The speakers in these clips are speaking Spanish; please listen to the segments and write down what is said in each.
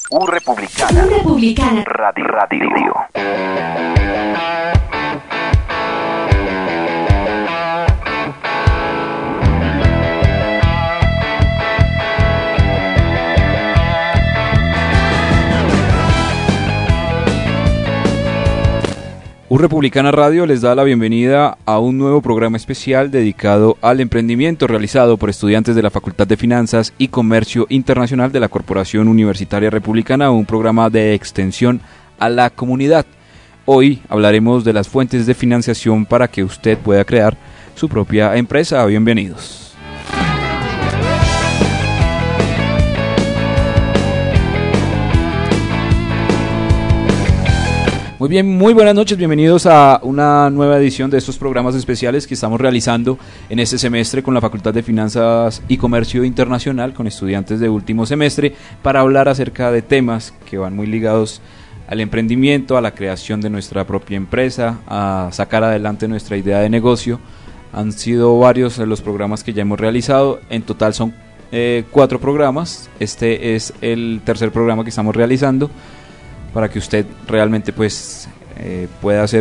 U Republicana. U Republicana. Radio. U Republicana Radio les da la bienvenida a un nuevo programa especial dedicado al emprendimiento realizado por estudiantes de la Facultad de Finanzas y Comercio Internacional de la Corporación Universitaria Republicana, un programa de extensión a la comunidad. Hoy hablaremos de las fuentes de financiación para que usted pueda crear su propia empresa. Bienvenidos. Muy bien, muy buenas noches, bienvenidos a una nueva edición de estos programas especiales que estamos realizando en este semestre con la Facultad de Finanzas y Comercio Internacional, con estudiantes de último semestre, para hablar acerca de temas que van muy ligados al emprendimiento, a la creación de nuestra propia empresa, a sacar adelante nuestra idea de negocio. Han sido varios los programas que ya hemos realizado, en total son 4 programas, este es el tercer programa que estamos realizando, para que usted realmente pueda hacer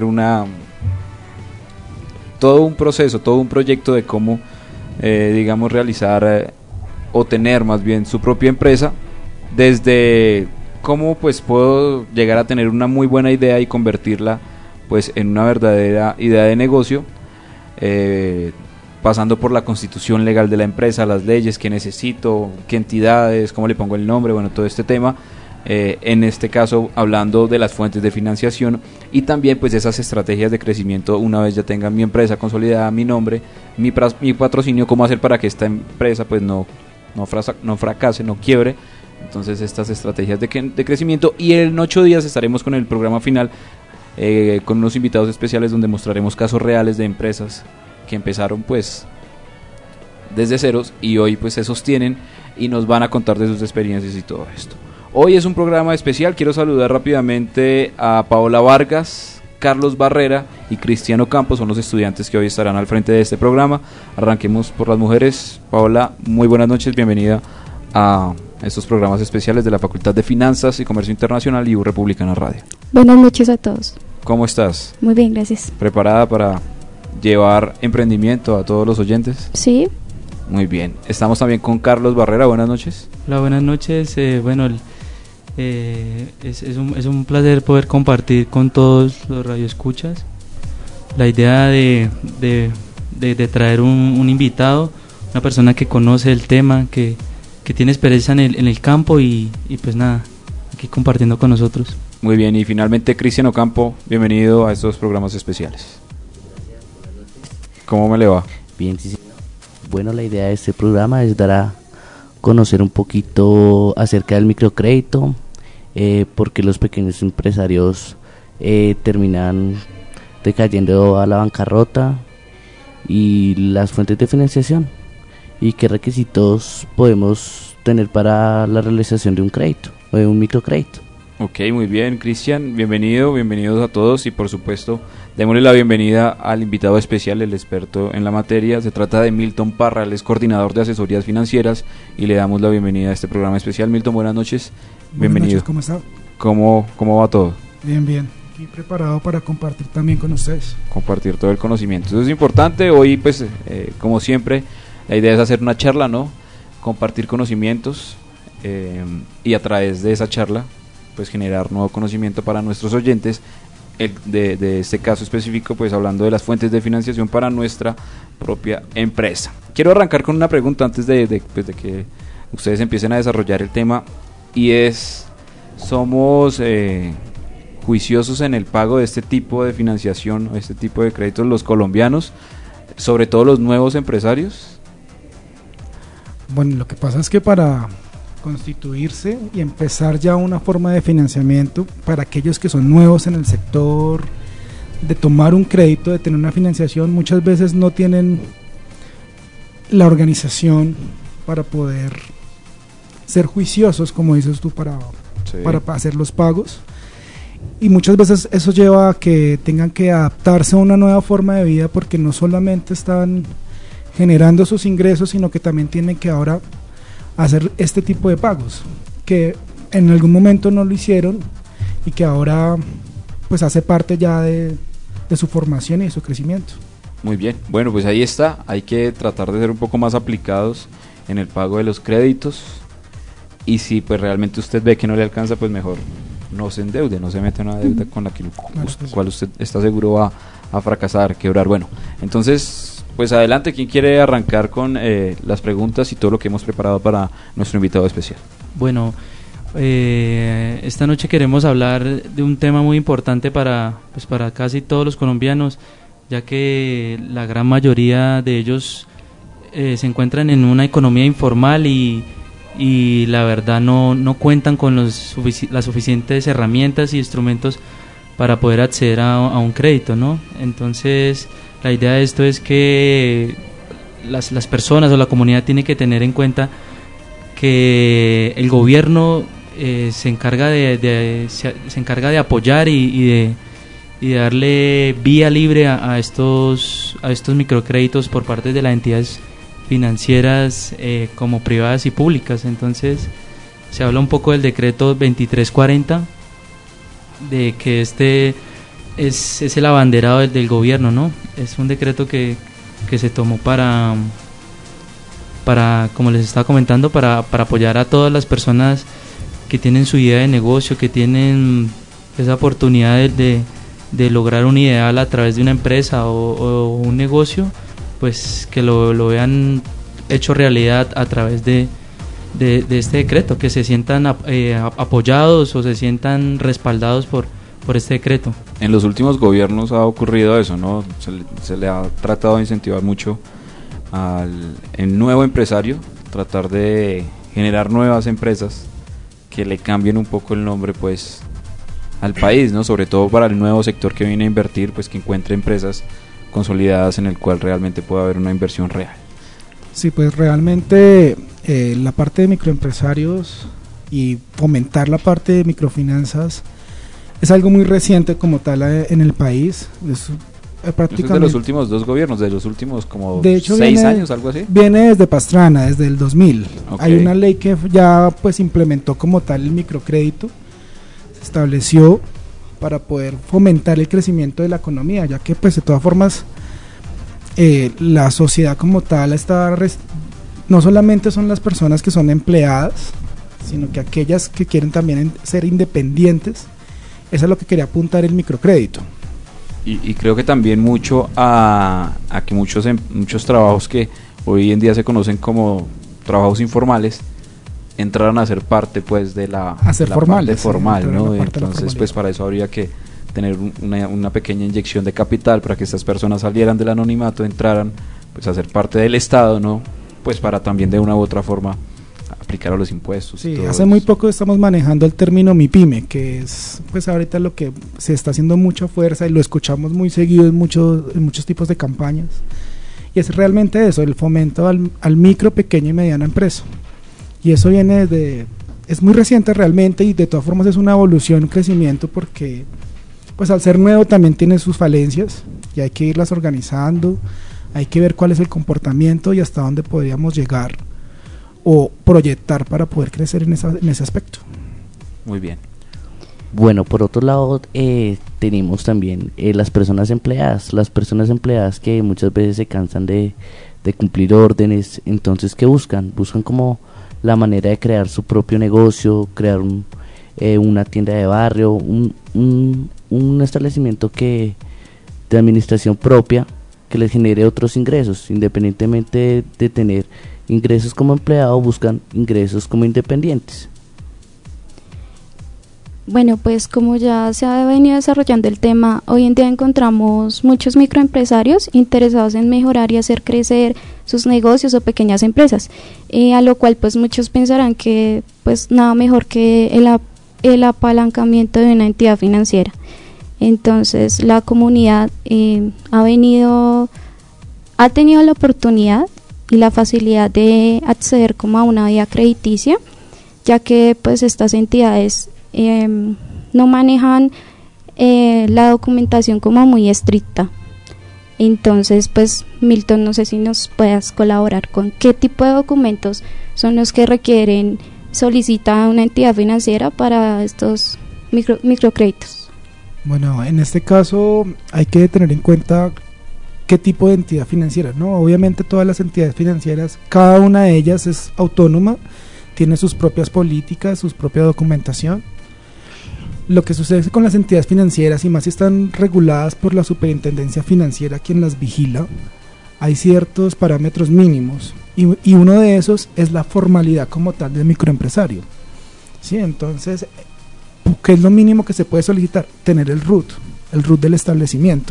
todo un proceso, todo un proyecto de cómo realizar o tener más bien su propia empresa, desde cómo puedo llegar a tener una muy buena idea y convertirla en una verdadera idea de negocio, pasando por la constitución legal de la empresa, las leyes, qué necesito, qué entidades, cómo le pongo el nombre, todo este tema. En este caso hablando de las fuentes de financiación y también esas estrategias de crecimiento una vez ya tenga mi empresa consolidada, mi nombre, mi patrocinio, cómo hacer para que esta empresa no fracase, no quiebre. Entonces estas estrategias de crecimiento, y en 8 días estaremos con el programa final con unos invitados especiales donde mostraremos casos reales de empresas que empezaron desde ceros y hoy se sostienen y nos van a contar de sus experiencias y todo esto. Hoy es un programa especial, quiero saludar rápidamente a Paola Vargas, Carlos Barrera y Cristiano Campos, son los estudiantes que hoy estarán al frente de este programa. Arranquemos por las mujeres. Paola, muy buenas noches, bienvenida a estos programas especiales de la Facultad de Finanzas y Comercio Internacional y U Republicana Radio. Buenas noches a todos. ¿Cómo estás? Muy bien, gracias. ¿Preparada para llevar emprendimiento a todos los oyentes? Sí. Muy bien, estamos también con Carlos Barrera, buenas noches. Hola, buenas noches, es un placer poder compartir con todos los radioescuchas la idea de traer un invitado, una persona que conoce el tema, que tiene experiencia en el campo y aquí compartiendo con nosotros. Muy bien, y finalmente Cristiano Campo, bienvenido a estos programas especiales. ¿Cómo me le va? Bien, sí. Bueno, la idea de este programa es dar a conocer un poquito acerca del microcrédito, porque los pequeños empresarios terminan decayendo a la bancarrota, y las fuentes de financiación y qué requisitos podemos tener para la realización de un crédito o de un microcrédito. Ok, muy bien, Cristian, bienvenidos a todos, y por supuesto démosle la bienvenida al invitado especial, el experto en la materia. Se trata de Milton Parra, él es coordinador de asesorías financieras, y le damos la bienvenida a este programa especial. Milton, buenas noches, bienvenido. Buenas noches, ¿cómo está? ¿Cómo va todo? Bien, aquí preparado para compartir también con ustedes. Compartir todo el conocimiento, eso es importante. Hoy como siempre, la idea es hacer una charla, ¿no? Compartir conocimientos y a través de esa charla generar nuevo conocimiento para nuestros oyentes. De este caso específico, hablando de las fuentes de financiación para nuestra propia empresa. Quiero arrancar con una pregunta antes de que ustedes empiecen a desarrollar el tema, y es: ¿somos juiciosos en el pago de este tipo de financiación o este tipo de créditos los colombianos, sobre todo los nuevos empresarios? Bueno, lo que pasa es que para constituirse y empezar ya una forma de financiamiento para aquellos que son nuevos en el sector, de tomar un crédito, de tener una financiación, muchas veces no tienen la organización para poder ser juiciosos, como dices tú, para hacer los pagos, y muchas veces eso lleva a que tengan que adaptarse a una nueva forma de vida, porque no solamente están generando sus ingresos, sino que también tienen que ahora hacer este tipo de pagos, que en algún momento no lo hicieron y que ahora pues hace parte ya de su formación y de su crecimiento. Muy bien, bueno, pues ahí está, hay que tratar de ser un poco más aplicados en el pago de los créditos, y si pues realmente usted ve que no le alcanza, pues mejor no se endeude, no se mete en una deuda con la que cual usted está seguro va a fracasar, quebrar. Bueno, entonces pues adelante, ¿quién quiere arrancar con las preguntas y todo lo que hemos preparado para nuestro invitado especial? Bueno, esta noche queremos hablar de un tema muy importante para casi todos los colombianos, ya que la gran mayoría de ellos se encuentran en una economía informal y la verdad no cuentan con las suficientes herramientas y instrumentos para poder acceder a un crédito, ¿no? Entonces, la idea de esto es que las personas o la comunidad tiene que tener en cuenta que el gobierno se encarga de apoyar y de darle vía libre a estos microcréditos por parte de las entidades financieras como privadas y públicas. Entonces se habla un poco del decreto 2340, de que este es el abanderado del gobierno, ¿no? Es un decreto que se tomó para, como les estaba comentando, para apoyar a todas las personas que tienen su idea de negocio, que tienen esa oportunidad de lograr un ideal a través de una empresa o un negocio, pues que lo vean hecho realidad a través de este decreto, que se sientan apoyados o se sientan respaldados por este decreto. En los últimos gobiernos ha ocurrido eso, ¿no? Se le ha tratado de incentivar mucho el nuevo empresario, tratar de generar nuevas empresas que le cambien un poco el nombre, pues, al país, ¿no? Sobre todo para el nuevo sector que viene a invertir, pues que encuentre empresas consolidadas en el cual realmente pueda haber una inversión real. Sí, pues realmente la parte de microempresarios y fomentar la parte de microfinanzas es algo muy reciente como tal en el país. Es prácticamente es de los últimos 2 gobiernos, de los últimos como de hecho 6 años, algo así. Viene desde Pastrana, desde el 2000. Okay. Hay una ley que ya pues implementó como tal el microcrédito, se estableció para poder fomentar el crecimiento de la economía, ya que pues de todas formas la sociedad como tal no solamente son las personas que son empleadas, sino que aquellas que quieren también ser independientes. Eso es lo que quería apuntar el microcrédito. Y creo que también mucho a que muchos trabajos que hoy en día se conocen como trabajos informales entraron a ser parte pues de la parte formal, ¿no? Entonces pues para eso habría que tener una pequeña inyección de capital para que estas personas salieran del anonimato, entraran pues a ser parte del Estado, ¿no? Pues para también de una u otra forma aplicar a los impuestos. Sí, hace muy poco estamos manejando el término MIPYME, que es pues ahorita lo que se está haciendo mucha fuerza y lo escuchamos muy seguido en muchos tipos de campañas, y es realmente eso, el fomento al micro, pequeño y mediana empresa, y eso viene es muy reciente realmente, y de todas formas es una evolución, un crecimiento, porque pues al ser nuevo también tiene sus falencias y hay que irlas organizando, hay que ver cuál es el comportamiento y hasta dónde podríamos llegar o proyectar para poder crecer en ese aspecto. Muy bien. Bueno, por otro lado tenemos también las personas empleadas que muchas veces se cansan de cumplir órdenes. Entonces, ¿qué buscan? Buscan como la manera de crear su propio negocio, crear una tienda de barrio, un establecimiento de administración propia que les genere otros ingresos, independientemente de tener ingresos como empleado, buscan ingresos como independientes. Bueno, pues como ya se ha venido desarrollando el tema, hoy en día encontramos muchos microempresarios interesados en mejorar y hacer crecer sus negocios o pequeñas empresas, a lo cual pues muchos pensarán que pues nada mejor que el apalancamiento de una entidad financiera. Entonces la comunidad ha tenido la oportunidad y la facilidad de acceder como a una vía crediticia, ya que pues estas entidades no manejan la documentación como muy estricta. Entonces pues Milton, no sé si nos puedas colaborar con qué tipo de documentos son los que requieren solicita una entidad financiera para estos microcréditos? Bueno, en este caso hay que tener en cuenta qué tipo de entidad financiera, ¿no? Obviamente todas las entidades financieras, cada una de ellas es autónoma, tiene sus propias políticas, su propia documentación. Lo que sucede con las entidades financieras, y más si están reguladas por la Superintendencia Financiera, quien las vigila, hay ciertos parámetros mínimos, y uno de esos es la formalidad como tal del microempresario. ¿Sí? Entonces, ¿qué es lo mínimo que se puede solicitar? Tener el RUT del establecimiento.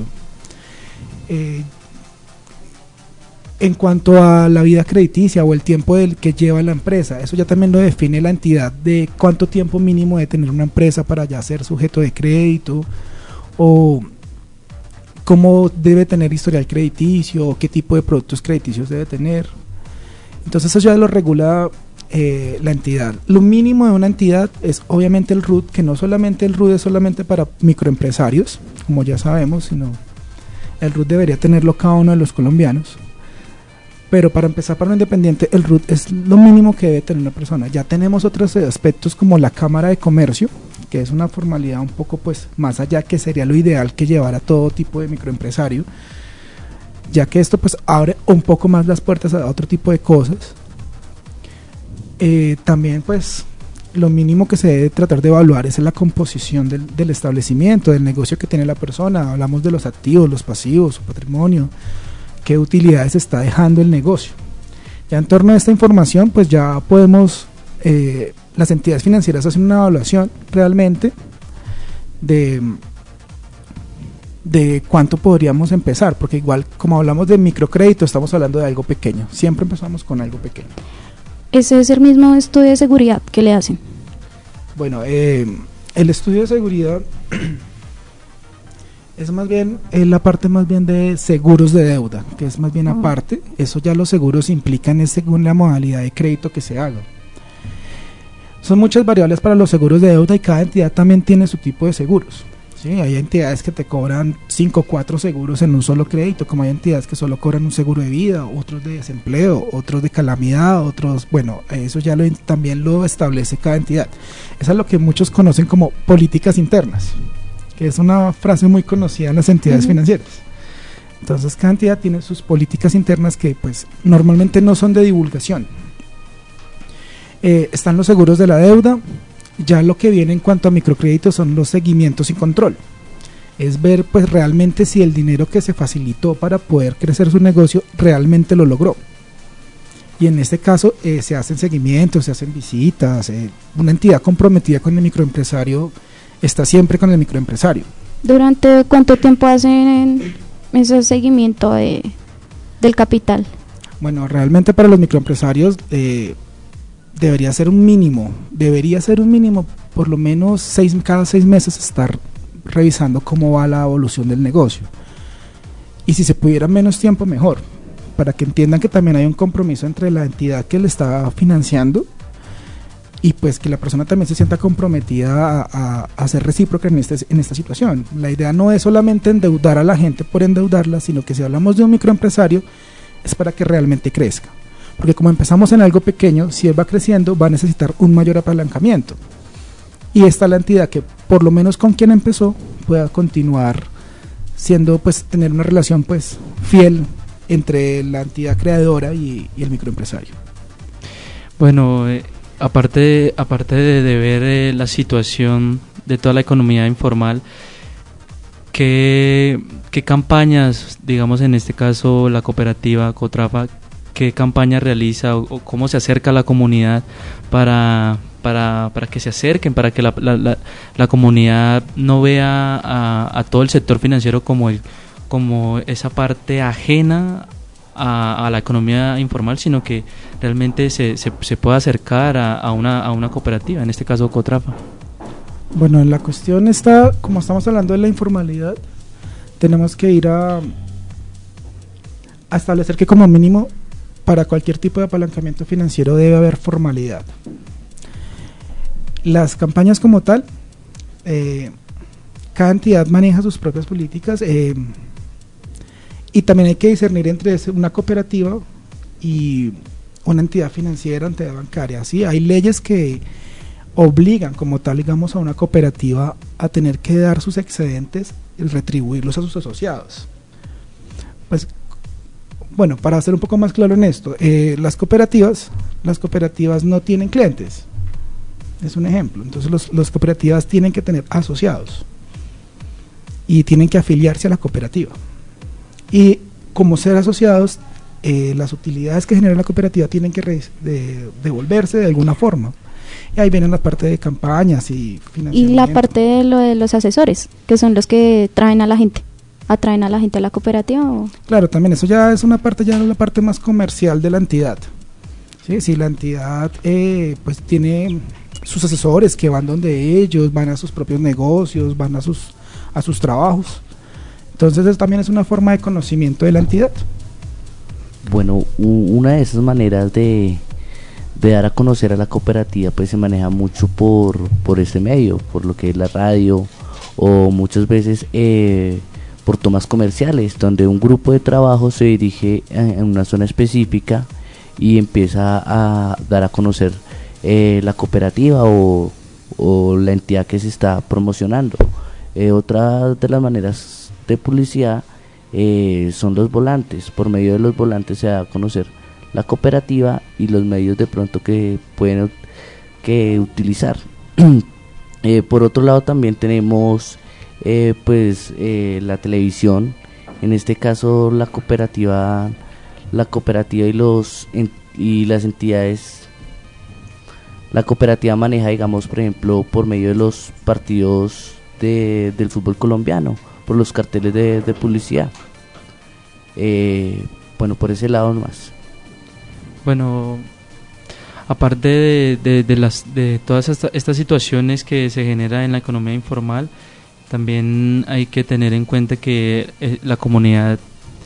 En cuanto a la vida crediticia o el tiempo que lleva la empresa, eso ya también lo define la entidad, de cuánto tiempo mínimo debe tener una empresa para ya ser sujeto de crédito, o cómo debe tener historial crediticio, o qué tipo de productos crediticios debe tener. Entonces eso ya lo regula la entidad. Lo mínimo de una entidad es obviamente el RUT, que no solamente el RUT es solamente para microempresarios, como ya sabemos, sino el RUT debería tenerlo cada uno de los colombianos. Pero para empezar, para lo independiente, el RUT es lo mínimo que debe tener una persona. Ya tenemos otros aspectos como la Cámara de Comercio, que es una formalidad un poco pues más allá, que sería lo ideal que llevara todo tipo de microempresario, ya que esto pues abre un poco más las puertas a otro tipo de cosas. También pues lo mínimo que se debe tratar de evaluar es la composición del establecimiento, del negocio que tiene la persona. Hablamos de los activos, los pasivos, su patrimonio, qué utilidades está dejando el negocio. Ya en torno a esta información pues ya podemos, las entidades financieras hacen una evaluación realmente de cuánto podríamos empezar, porque igual como hablamos de microcrédito estamos hablando de algo pequeño, siempre empezamos con algo pequeño. ¿Ese es el mismo estudio de seguridad que le hacen? Bueno, el estudio de seguridad es más bien la parte más bien de seguros de deuda, que es más bien aparte. Eso ya los seguros implican es según la modalidad de crédito que se haga. Son muchas variables para los seguros de deuda y cada entidad también tiene su tipo de seguros. ¿Sí? Hay entidades que te cobran 5 o 4 seguros en un solo crédito, como hay entidades que solo cobran un seguro de vida, otros de desempleo, otros de calamidad, otros, bueno, eso ya también lo establece cada entidad. Eso es lo que muchos conocen como políticas internas, que es una frase muy conocida en las entidades financieras. Entonces cada entidad tiene sus políticas internas que pues normalmente no son de divulgación. Están los seguros de la deuda. Ya lo que viene en cuanto a microcréditos son los seguimientos y control. Es ver pues realmente si el dinero que se facilitó para poder crecer su negocio realmente lo logró. Y en este caso se hacen seguimientos, se hacen visitas. Una entidad comprometida con el microempresario está siempre con el microempresario. ¿Durante cuánto tiempo hacen ese seguimiento del capital? Bueno, realmente para los microempresarios debería ser un mínimo por lo menos cada 6 meses estar revisando cómo va la evolución del negocio. Y si se pudiera menos tiempo, mejor, para que entiendan que también hay un compromiso entre la entidad que le está financiando y pues que la persona también se sienta comprometida a ser recíproca en esta situación. La idea no es solamente endeudar a la gente por endeudarla, sino que si hablamos de un microempresario es para que realmente crezca. Porque como empezamos en algo pequeño, si él va creciendo va a necesitar un mayor apalancamiento. Y esta es la entidad que por lo menos con quien empezó pueda continuar siendo, pues tener una relación pues fiel entre la entidad creadora y el microempresario. Bueno, aparte de ver la situación de toda la economía informal, ¿qué campañas, digamos en este caso la cooperativa Cotrafa, qué campaña realiza o cómo se acerca a la comunidad para que se acerquen, para que la comunidad no vea a todo el sector financiero como esa parte ajena a la economía informal, sino que realmente se pueda acercar a una cooperativa, en este caso Cotrafa? Bueno, la cuestión está, como estamos hablando de la informalidad, tenemos que ir a establecer que como mínimo para cualquier tipo de apalancamiento financiero debe haber formalidad. Las campañas como tal, cada entidad maneja sus propias políticas y también hay que discernir entre una cooperativa y una entidad financiera, entidad bancaria. Sí, hay leyes que obligan como tal, digamos, a una cooperativa a tener que dar sus excedentes y retribuirlos a sus asociados. Pues, bueno, para ser un poco más claro en esto, las cooperativas no tienen clientes, es un ejemplo. Entonces las cooperativas tienen que tener asociados y tienen que afiliarse a la cooperativa, y como ser asociados, las utilidades que genera la cooperativa tienen que devolverse de alguna forma. Y ahí viene la parte de campañas y financiamiento. Y la parte de lo de los asesores, que son los que atraen a la gente a la cooperativa. ¿O? Claro, también eso ya es una parte, ya la parte más comercial de la entidad. Sí, si la entidad pues tiene sus asesores que van donde ellos, van a sus propios negocios, van a sus trabajos. Entonces eso también es una forma de conocimiento de la entidad. Bueno, una de esas maneras de dar a conocer a la cooperativa pues se maneja mucho por ese medio, por lo que es la radio, o muchas veces por tomas comerciales, donde un grupo de trabajo se dirige en una zona específica y empieza a dar a conocer la cooperativa o la entidad que se está promocionando. Otra de las maneras de publicidad son los volantes. Por medio de los volantes se da a conocer la cooperativa y los medios de pronto que pueden utilizar. Por otro lado también tenemos la televisión. En este caso la cooperativa y las entidades. La cooperativa maneja, digamos, por ejemplo, por medio de los partidos del fútbol colombiano, por los carteles de publicidad. Bueno, por ese lado nomás. Bueno, aparte de todas estas situaciones que se generan en la economía informal, también hay que tener en cuenta que la comunidad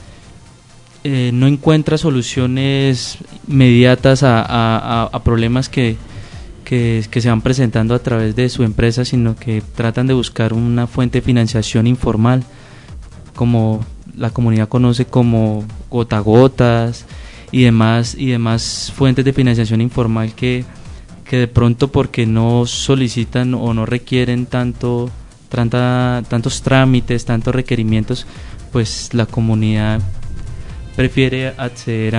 no encuentra soluciones inmediatas a problemas que se van presentando a través de su empresa, sino que tratan de buscar una fuente de financiación informal, como la comunidad conoce como gotagotas y demás fuentes de financiación informal que de pronto, porque no solicitan o no requieren tantos trámites, tantos requerimientos, pues la comunidad prefiere acceder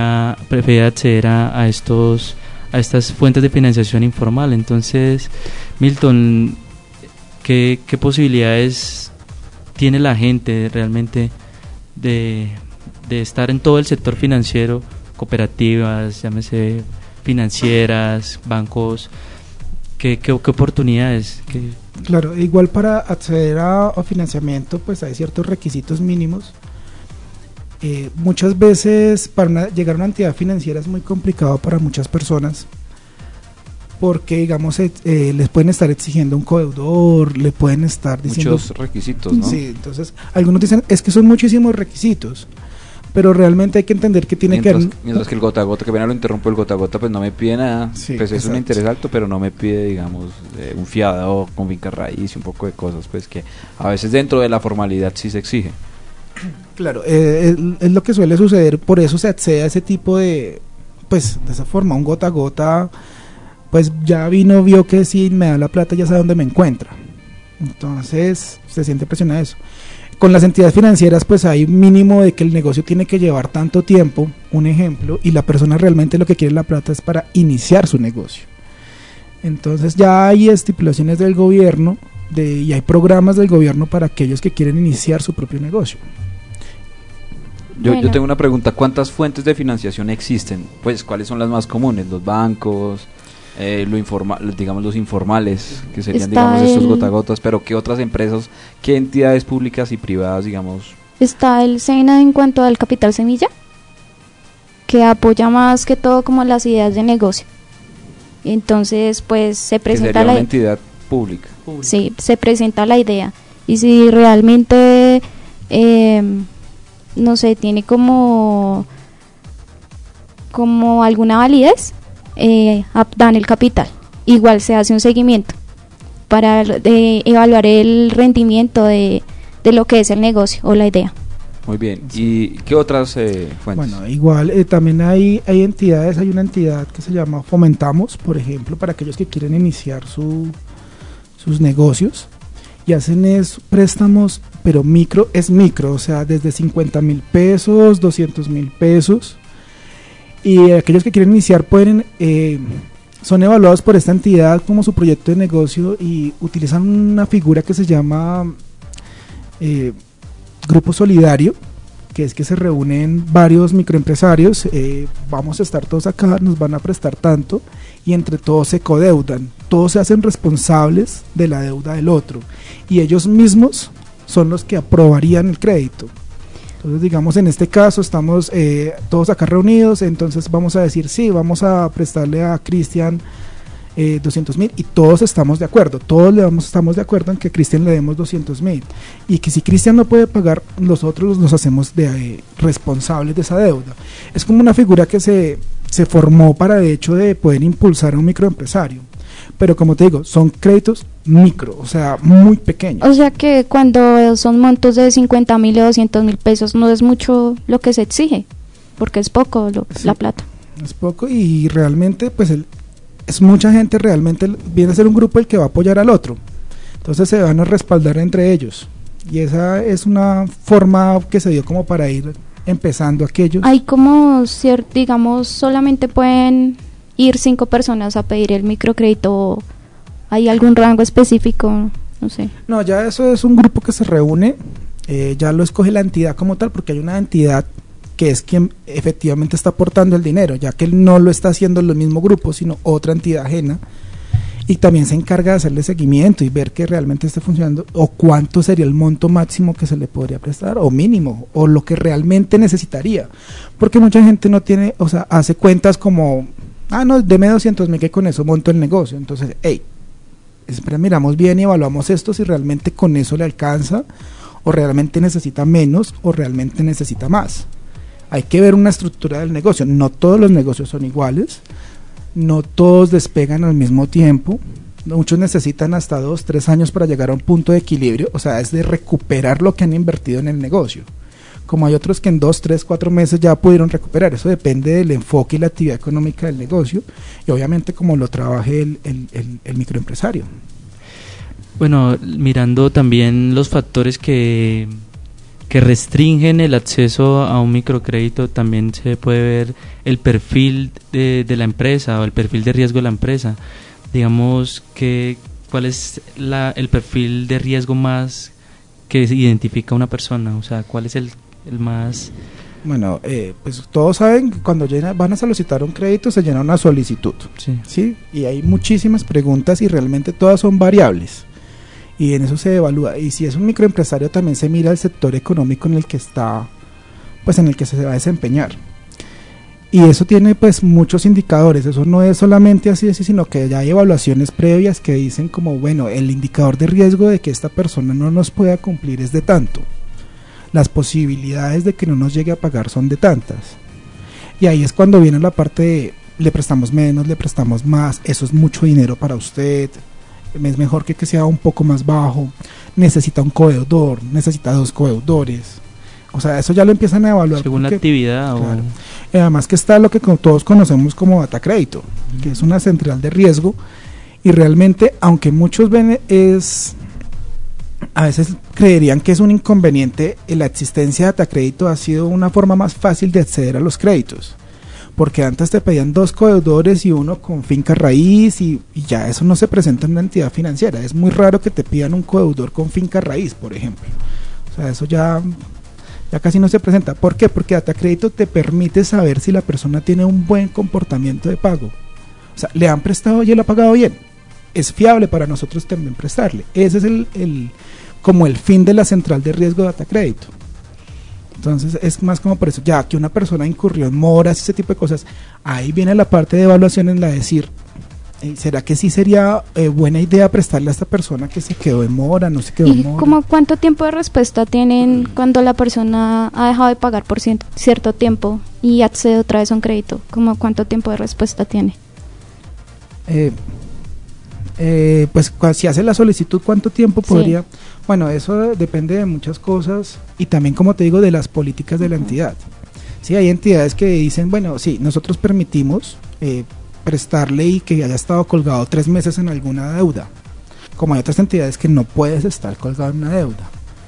a estas fuentes de financiación informal. Entonces, Milton, ¿qué posibilidades tiene la gente realmente de estar en todo el sector financiero, cooperativas, llámese financieras, bancos? ¿Qué oportunidades? Claro, igual para acceder a financiamiento pues hay ciertos requisitos mínimos. Muchas veces para llegar a una entidad financiera es muy complicado para muchas personas, porque digamos les pueden estar exigiendo un codeudor, le pueden estar diciendo muchos requisitos, ¿no? Sí, entonces algunos dicen es que son muchísimos requisitos, pero realmente hay que entender que tiene mientras que el gota a gota, que pena lo interrumpo, el gota a gota pues no me pide nada, sí, pues es exacto. un interés alto, pero no me pide, digamos, un fiado con finca raíz y un poco de cosas pues que a veces dentro de la formalidad sí se exige. Claro, es lo que suele suceder, por eso se accede a ese tipo de esa forma. Un gota a gota, pues ya vio que si me da la plata ya sabe dónde me encuentra, entonces se siente presionado eso. Con las entidades financieras pues hay un mínimo de que el negocio tiene que llevar tanto tiempo, un ejemplo, y la persona realmente lo que quiere la plata es para iniciar su negocio. Entonces ya hay estipulaciones del gobierno y hay programas del gobierno para aquellos que quieren iniciar su propio negocio. Yo tengo una pregunta, ¿cuántas fuentes de financiación existen? Pues, ¿cuáles son las más comunes? ¿Los bancos? Digamos los informales, que serían digamos estos gotagotas, pero ¿qué otras empresas, qué entidades públicas y privadas, digamos? Está el SENA en cuanto al capital semilla, que apoya más que todo como las ideas de negocio. Entonces pues se presenta una entidad pública. Sí, se presenta la idea, y si realmente no sé, tiene como alguna validez, dan el capital. Igual se hace un seguimiento para evaluar el rendimiento de lo que es el negocio o la idea. Muy bien. ¿Y qué otras fuentes? Bueno, igual también hay entidades, hay una entidad que se llama Fomentamos, por ejemplo, para aquellos que quieren iniciar sus negocios, y hacen préstamos, pero micro, o sea, desde 50,000 pesos, 200,000 pesos, y aquellos que quieren iniciar son evaluados por esta entidad como su proyecto de negocio y utilizan una figura que se llama grupo solidario, que es que se reúnen varios microempresarios, vamos a estar todos acá, nos van a prestar tanto, y entre todos se codeudan, todos se hacen responsables de la deuda del otro, y ellos mismos son los que aprobarían el crédito. Entonces, digamos, en este caso estamos todos acá reunidos, entonces vamos a decir, sí, vamos a prestarle a Cristian 200,000, y todos estamos de acuerdo, estamos de acuerdo en que a Cristian le demos 200,000, y que si Cristian no puede pagar, nosotros nos hacemos responsables de esa deuda. Es como una figura que se formó para el hecho de poder impulsar a un microempresario, pero como te digo, son créditos micro, o sea, muy pequeños. O sea que cuando son montos de 50,000 o 200,000 pesos no es mucho lo que se exige, porque es poco Sí, la plata. Es poco, y realmente pues es mucha gente, realmente viene a ser un grupo el que va a apoyar al otro, entonces se van a respaldar entre ellos, y esa es una forma que se dio como para ir empezando aquellos. Hay como digamos, solamente pueden ir 5 personas a pedir el microcrédito, ¿hay algún rango específico? No sé. No, ya eso es un grupo que se reúne, ya lo escoge la entidad como tal, porque hay una entidad que es quien efectivamente está aportando el dinero, ya que él no lo está haciendo el mismo grupo, sino otra entidad ajena, y también se encarga de hacerle seguimiento y ver que realmente esté funcionando, o cuánto sería el monto máximo que se le podría prestar, o mínimo, o lo que realmente necesitaría, porque mucha gente no tiene, o sea, hace cuentas como, no, deme 200,000 que con eso monto el negocio. Entonces, espera, miramos bien y evaluamos esto, si realmente con eso le alcanza, o realmente necesita menos, o realmente necesita más. Hay que ver una estructura del negocio. No todos los negocios son iguales, no todos despegan al mismo tiempo, muchos necesitan hasta 2-3 años para llegar a un punto de equilibrio, o sea, es de recuperar lo que han invertido en el negocio, como hay otros que en 2-3-4 meses ya pudieron recuperar. Eso depende del enfoque y la actividad económica del negocio, y obviamente como lo trabaje el microempresario. Bueno, mirando también los factores que restringen el acceso a un microcrédito, también se puede ver el perfil de la empresa o el perfil de riesgo de la empresa. Digamos, ¿cuál es el perfil de riesgo más que identifica una persona? O sea, ¿cuál es el más? Bueno, pues todos saben que cuando van a solicitar un crédito se llena una solicitud, ¿sí? Y hay muchísimas preguntas y realmente todas son variables, y en eso se evalúa. Y si es un microempresario, también se mira el sector económico en el que está, pues en el que se va a desempeñar, y eso tiene pues muchos indicadores. Eso no es solamente así, sino que ya hay evaluaciones previas que dicen como, bueno, el indicador de riesgo de que esta persona no nos pueda cumplir es de tanto, las posibilidades de que no nos llegue a pagar son de tantas, y ahí es cuando viene la parte de le prestamos menos, le prestamos más, eso es mucho dinero para usted, es mejor que sea un poco más bajo, necesita un codeudor, necesita 2 codeudores, o sea, eso ya lo empiezan a evaluar según porque, la actividad. claro. Además que está lo que todos conocemos como data crédito, que es una central de riesgo, y realmente, aunque muchos ven a veces creerían que es un inconveniente, la existencia de data crédito ha sido una forma más fácil de acceder a los créditos, porque antes te pedían 2 codeudores y uno con finca raíz, y ya eso no se presenta en una entidad financiera. Es muy raro que te pidan un codeudor con finca raíz, por ejemplo. O sea, eso ya casi no se presenta. ¿Por qué? Porque data crédito te permite saber si la persona tiene un buen comportamiento de pago. O sea, le han prestado y él ha pagado bien, es fiable para nosotros también prestarle. Ese es como el fin de la central de riesgo de data crédito. Entonces es más como por eso, ya que una persona incurrió en moras y ese tipo de cosas, ahí viene la parte de evaluación en la de decir, ¿será que sí sería buena idea prestarle a esta persona que se quedó en mora, no se quedó en mora? ¿Y como cuánto tiempo de respuesta tienen cuando la persona ha dejado de pagar por cierto tiempo y accede otra vez a un crédito? ¿Como cuánto tiempo de respuesta tiene? pues si hace la solicitud, ¿cuánto tiempo podría? Sí. Bueno, eso depende de muchas cosas y también, como te digo, de las políticas de la entidad. Sí, hay entidades que dicen, bueno, sí, nosotros permitimos prestarle y que haya estado colgado 3 meses en alguna deuda, como hay otras entidades que no puedes estar colgado en una deuda.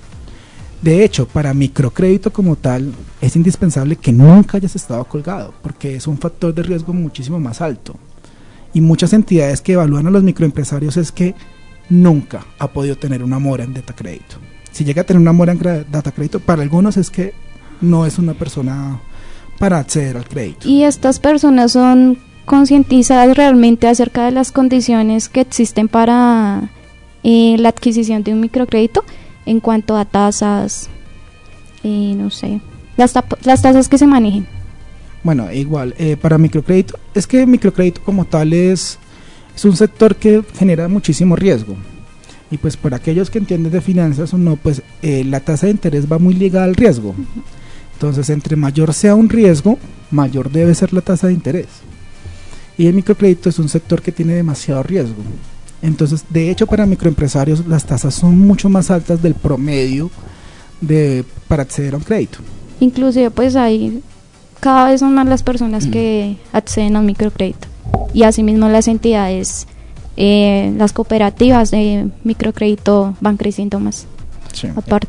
De hecho, para microcrédito como tal, es indispensable que nunca hayas estado colgado, porque es un factor de riesgo muchísimo más alto. Y muchas entidades que evalúan a los microempresarios es que nunca ha podido tener una mora en Datacrédito. Si llega a tener una mora en Datacrédito, para algunos es que no es una persona para acceder al crédito. ¿Y estas personas son concientizadas realmente acerca de las condiciones que existen para la adquisición de un microcrédito en cuanto a tasas, no sé, las tasas que se manejen? Bueno, igual, para microcrédito, es que microcrédito como tal es un sector que genera muchísimo riesgo. Y pues para aquellos que entienden de finanzas o no, pues la tasa de interés va muy ligada al riesgo. Uh-huh. Entonces, entre mayor sea un riesgo, mayor debe ser la tasa de interés. Y el microcrédito es un sector que tiene demasiado riesgo. Entonces, de hecho, para microempresarios las tasas son mucho más altas del promedio para acceder a un crédito. Inclusive, pues cada vez son más las personas que acceden a un microcrédito. Y asimismo las entidades, las cooperativas de microcrédito van creciendo más. Sí.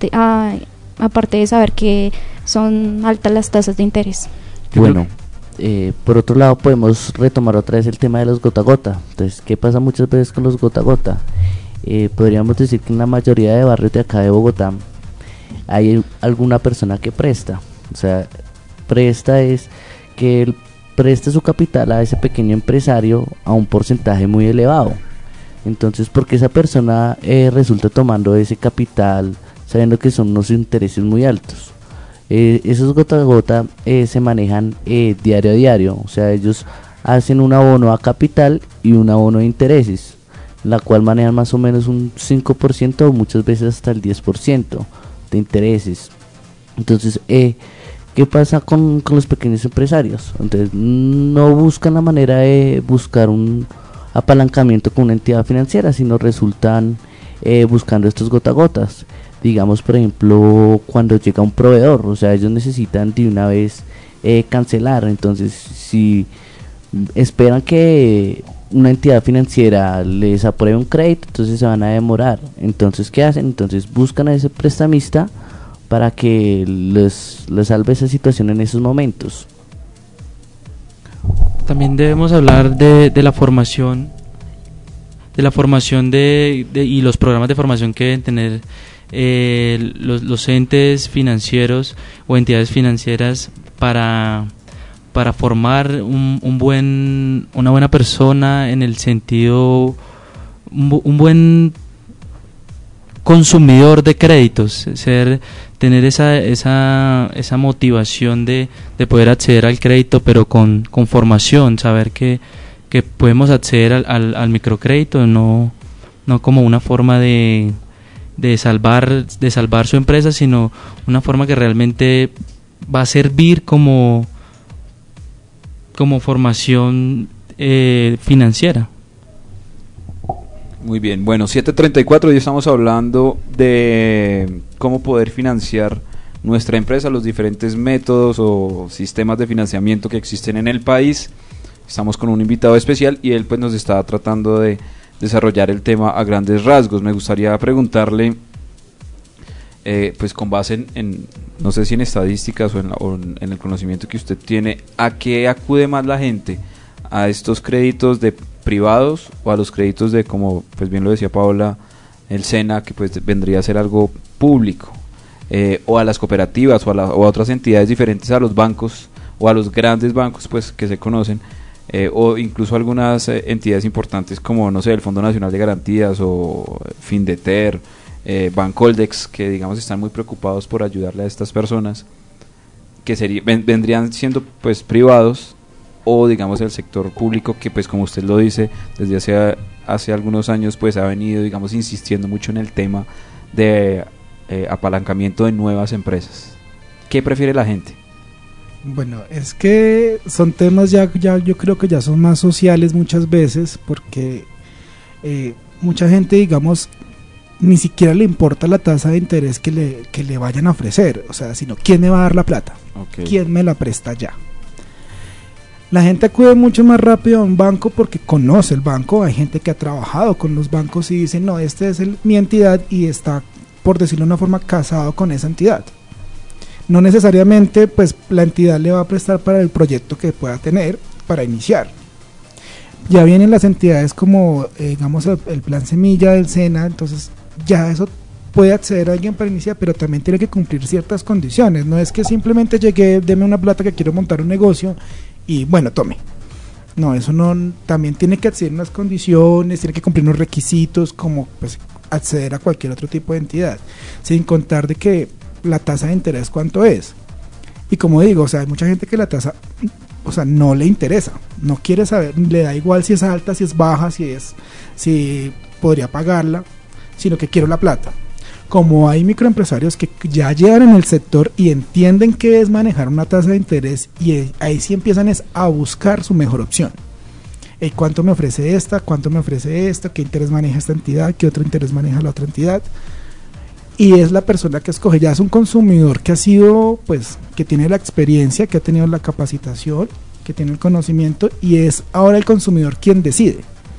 Aparte de saber que son altas las tasas de interés. Bueno, por otro lado podemos retomar otra vez el tema de los gota a gota. Entonces, ¿qué pasa muchas veces con los gota a gota? Podríamos decir que en la mayoría de barrios de acá de Bogotá hay alguna persona que presta. O sea, presta es que él preste su capital a ese pequeño empresario a un porcentaje muy elevado. Entonces, porque esa persona resulta tomando ese capital sabiendo que son unos intereses muy altos. Esos gota a gota se manejan diario a diario. O sea, ellos hacen un abono a capital y un abono de intereses, la cual manejan más o menos un 5% o muchas veces hasta el 10% de intereses. Entonces, ¿qué pasa con los pequeños empresarios? Entonces, no buscan la manera de buscar un apalancamiento con una entidad financiera, sino resultan buscando estos gota a gotas. Digamos, por ejemplo, cuando llega un proveedor, o sea, ellos necesitan de una vez cancelar. Entonces, si esperan que una entidad financiera les apruebe un crédito, entonces se van a demorar. Entonces, ¿qué hacen? Entonces buscan a ese prestamista para que les salve esa situación en esos momentos. También debemos hablar de la formación, y los programas de formación que deben tener los entes financieros o entidades financieras para formar una buena persona, en el sentido, un buen consumidor de créditos, tener esa motivación de poder acceder al crédito, pero con formación, saber que podemos acceder al microcrédito, no como una forma de salvar su empresa, sino una forma que realmente va a servir como formación financiera. Muy bien, bueno, 7:34, y estamos hablando de cómo poder financiar nuestra empresa, los diferentes métodos o sistemas de financiamiento que existen en el país. Estamos con un invitado especial y él pues nos está tratando de desarrollar el tema a grandes rasgos. Me gustaría preguntarle, pues con base en no sé si en estadísticas o en el conocimiento que usted tiene, ¿a qué acude más la gente? ¿A estos créditos de privados o a los créditos de, como pues bien lo decía Paola, el SENA, que pues vendría a ser algo público, o a las cooperativas o a otras entidades diferentes a los bancos o a los grandes bancos pues que se conocen, o incluso algunas entidades importantes como, no sé, el Fondo Nacional de Garantías o Findeter, Bancoldex, que digamos están muy preocupados por ayudarle a estas personas que vendrían siendo pues privados, o digamos el sector público, que pues como usted lo dice, desde hace algunos años pues ha venido digamos insistiendo mucho en el tema de apalancamiento de nuevas empresas? ¿Qué prefiere la gente? Bueno, es que son temas ya yo creo que ya son más sociales muchas veces, porque mucha gente, digamos, ni siquiera le importa la tasa de interés que le vayan a ofrecer, o sea, sino quién me va a dar la plata, quién me la presta ya. La gente acude mucho más rápido a un banco porque conoce el banco. Hay gente que ha trabajado con los bancos y dice, no, este es mi entidad, y está, por decirlo de una forma, casado con esa entidad. No necesariamente pues la entidad le va a prestar para el proyecto que pueda tener para iniciar. Ya vienen las entidades como digamos el plan Semilla del SENA, entonces ya eso puede acceder a alguien para iniciar, pero también tiene que cumplir ciertas condiciones. No es que simplemente llegué, deme una plata que quiero montar un negocio y bueno, tome. No, eso no, también tiene que acceder a unas condiciones, tiene que cumplir unos requisitos como pues acceder a cualquier otro tipo de entidad, sin contar de que la tasa de interés cuánto es. Y como digo, o sea, hay mucha gente que la tasa, o sea, no le interesa, no quiere saber, le da igual si es alta, si es baja, si podría pagarla, sino que quiero la plata. Como hay microempresarios que ya llegan en el sector y entienden qué es manejar una tasa de interés, y ahí sí empiezan a buscar su mejor opción. ¿Cuánto me ofrece esta? ¿Cuánto me ofrece esta? ¿Qué interés maneja esta entidad? ¿Qué otro interés maneja la otra entidad? Y es la persona que escoge, ya es un consumidor que ha sido, pues, que tiene la experiencia, que ha tenido la capacitación, que tiene el conocimiento, y es ahora el consumidor quien decide.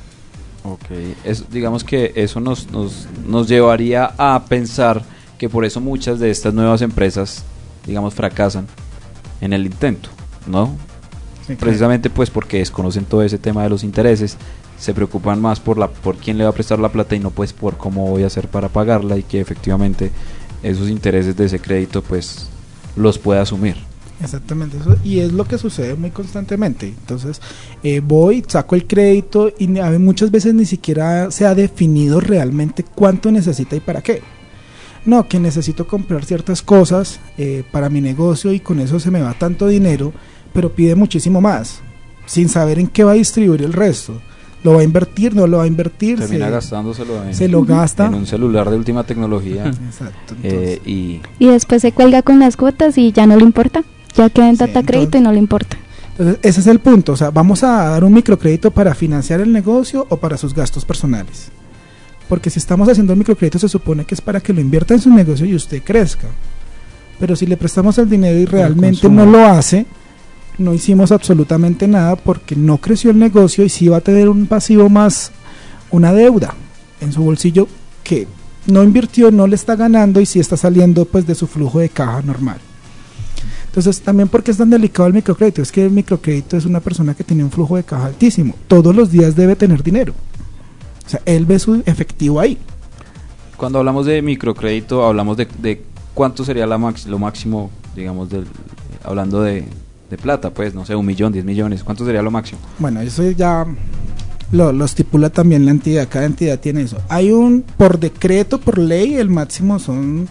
Digamos que eso nos llevaría a pensar que por eso muchas de estas nuevas empresas, digamos, fracasan en el intento, ¿no? Sí, claro. Precisamente pues porque desconocen todo ese tema de los intereses, se preocupan más por quién le va a prestar la plata y no pues por cómo voy a hacer para pagarla, y que efectivamente esos intereses de ese crédito pues los pueda asumir. Exactamente, eso, y es lo que sucede muy constantemente. Entonces voy, saco el crédito y muchas veces ni siquiera se ha definido realmente cuánto necesita y para qué. No, que necesito comprar ciertas cosas para mi negocio y con eso se me va tanto dinero, pero pide muchísimo más, sin saber en qué va a distribuir el resto. ¿Lo va a invertir? ¿No lo va a invertir? Termina gastándoselo se lo gasta en un celular de última tecnología. Exacto. Y después se cuelga con las cuotas y ya no le importa. Ya queda en data crédito y no le importa. Entonces, ese es el punto. O sea, ¿vamos a dar un microcrédito para financiar el negocio o para sus gastos personales? Porque si estamos haciendo el microcrédito, se supone que es para que lo invierta en su negocio y usted crezca. Pero si le prestamos el dinero y realmente no lo hace, no hicimos absolutamente nada, porque no creció el negocio y sí va a tener un pasivo más, una deuda en su bolsillo que no invirtió, no le está ganando y sí está saliendo pues de su flujo de caja normal. Entonces, también, ¿por qué es tan delicado el microcrédito? Es que el microcrédito es una persona que tiene un flujo de caja altísimo. Todos los días debe tener dinero. O sea, él ve su efectivo ahí. Cuando hablamos de microcrédito, hablamos de cuánto sería lo máximo, digamos, hablando de plata, pues, no sé, 1 millón, 10 millones. ¿Cuánto sería lo máximo? Bueno, eso ya lo estipula también la entidad. Cada entidad tiene eso. Hay por decreto, por ley, el máximo son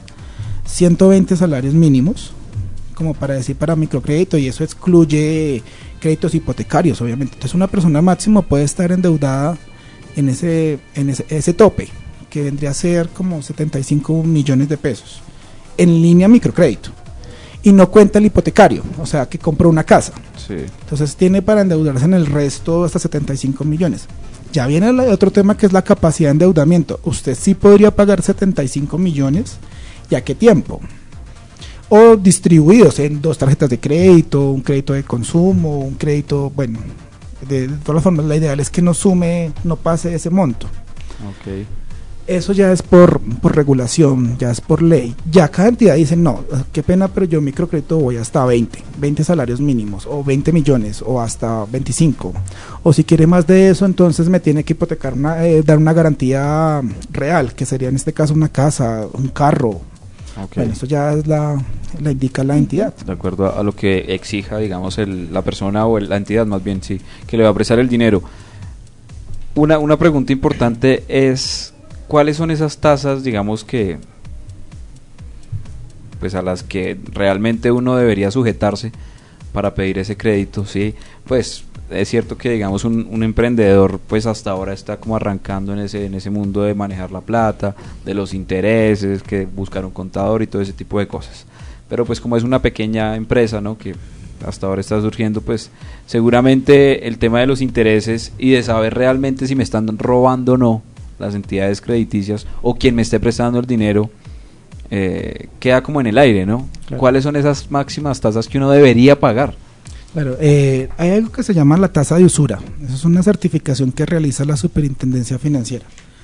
120 salarios mínimos, como para decir, para microcrédito, y eso excluye créditos hipotecarios, obviamente. Entonces, una persona máximo puede estar endeudada en ese tope, que vendría a ser como 75 millones de pesos, en línea microcrédito, y no cuenta el hipotecario, o sea, que compró una casa. Sí. Entonces, tiene para endeudarse en el resto hasta 75 millones. Ya viene el otro tema, que es la capacidad de endeudamiento. Usted sí podría pagar 75 millones, ¿y a qué tiempo? O distribuidos en 2 tarjetas de crédito, un crédito de consumo, un crédito, bueno, de todas formas, la ideal es que no pase ese monto. Okay. Eso ya es por regulación, ya es por ley. Ya cada entidad dice, no, qué pena, pero yo microcrédito voy hasta 20 salarios mínimos, o 20 millones, o hasta 25. O si quiere más de eso, entonces me tiene que hipotecar, dar una garantía real, que sería en este caso una casa, un carro. Okay. Bueno, eso ya es la indica la entidad. De acuerdo a lo que exija, digamos, la persona o la entidad, más bien, sí, que le va a prestar el dinero. Una pregunta importante es, ¿cuáles son esas tasas, digamos, que pues a las que realmente uno debería sujetarse para pedir ese crédito? Sí, pues es cierto que, digamos, un emprendedor pues hasta ahora está como arrancando en ese mundo de manejar la plata, de los intereses, que buscar un contador y todo ese tipo de cosas, pero pues como es una pequeña empresa, ¿no?, que hasta ahora está surgiendo, pues seguramente el tema de los intereses y de saber realmente si me están robando o no las entidades crediticias o quien me esté prestando el dinero, queda como en el aire, ¿no? Claro. ¿Cuáles son esas máximas tasas que uno debería pagar? Claro, hay algo que se llama la tasa de usura. Esa es una certificación que realiza la Superintendencia Financiera.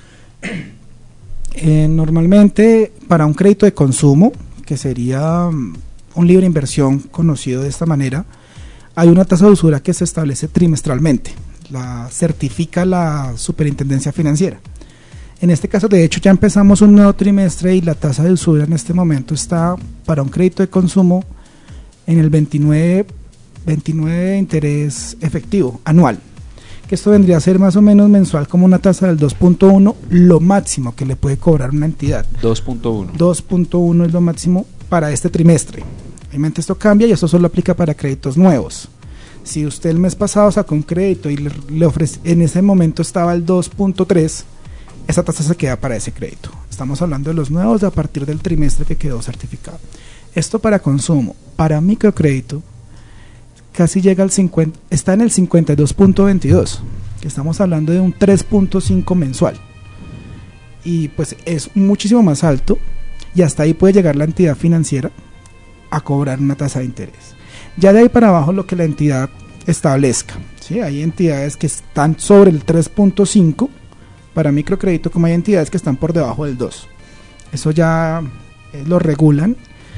Normalmente para un crédito de consumo, que sería un libre inversión conocido de esta manera, hay una tasa de usura que se establece trimestralmente, la certifica la Superintendencia Financiera. En este caso, de hecho, ya empezamos un nuevo trimestre y la tasa de usura en este momento está para un crédito de consumo en el 29 de interés efectivo anual, que esto vendría a ser más o menos mensual como una tasa del 2.1, lo máximo que le puede cobrar una entidad. 2.1 es lo máximo para este trimestre. Obviamente esto cambia y esto solo aplica para créditos nuevos. Si usted el mes pasado sacó un crédito y le ofrece, en ese momento estaba el 2.3, esa tasa se queda para ese crédito. Estamos hablando de los nuevos a partir del trimestre que quedó certificado. Esto para consumo. Para microcrédito casi llega al 50, está en el 52.22, que estamos hablando de un 3.5 mensual. Y pues es muchísimo más alto y hasta ahí puede llegar la entidad financiera a cobrar una tasa de interés. Ya de ahí para abajo lo que la entidad establezca, ¿sí? Hay entidades que están sobre el 3.5 para microcrédito, como hay entidades que están por debajo del 2. Eso ya lo regulan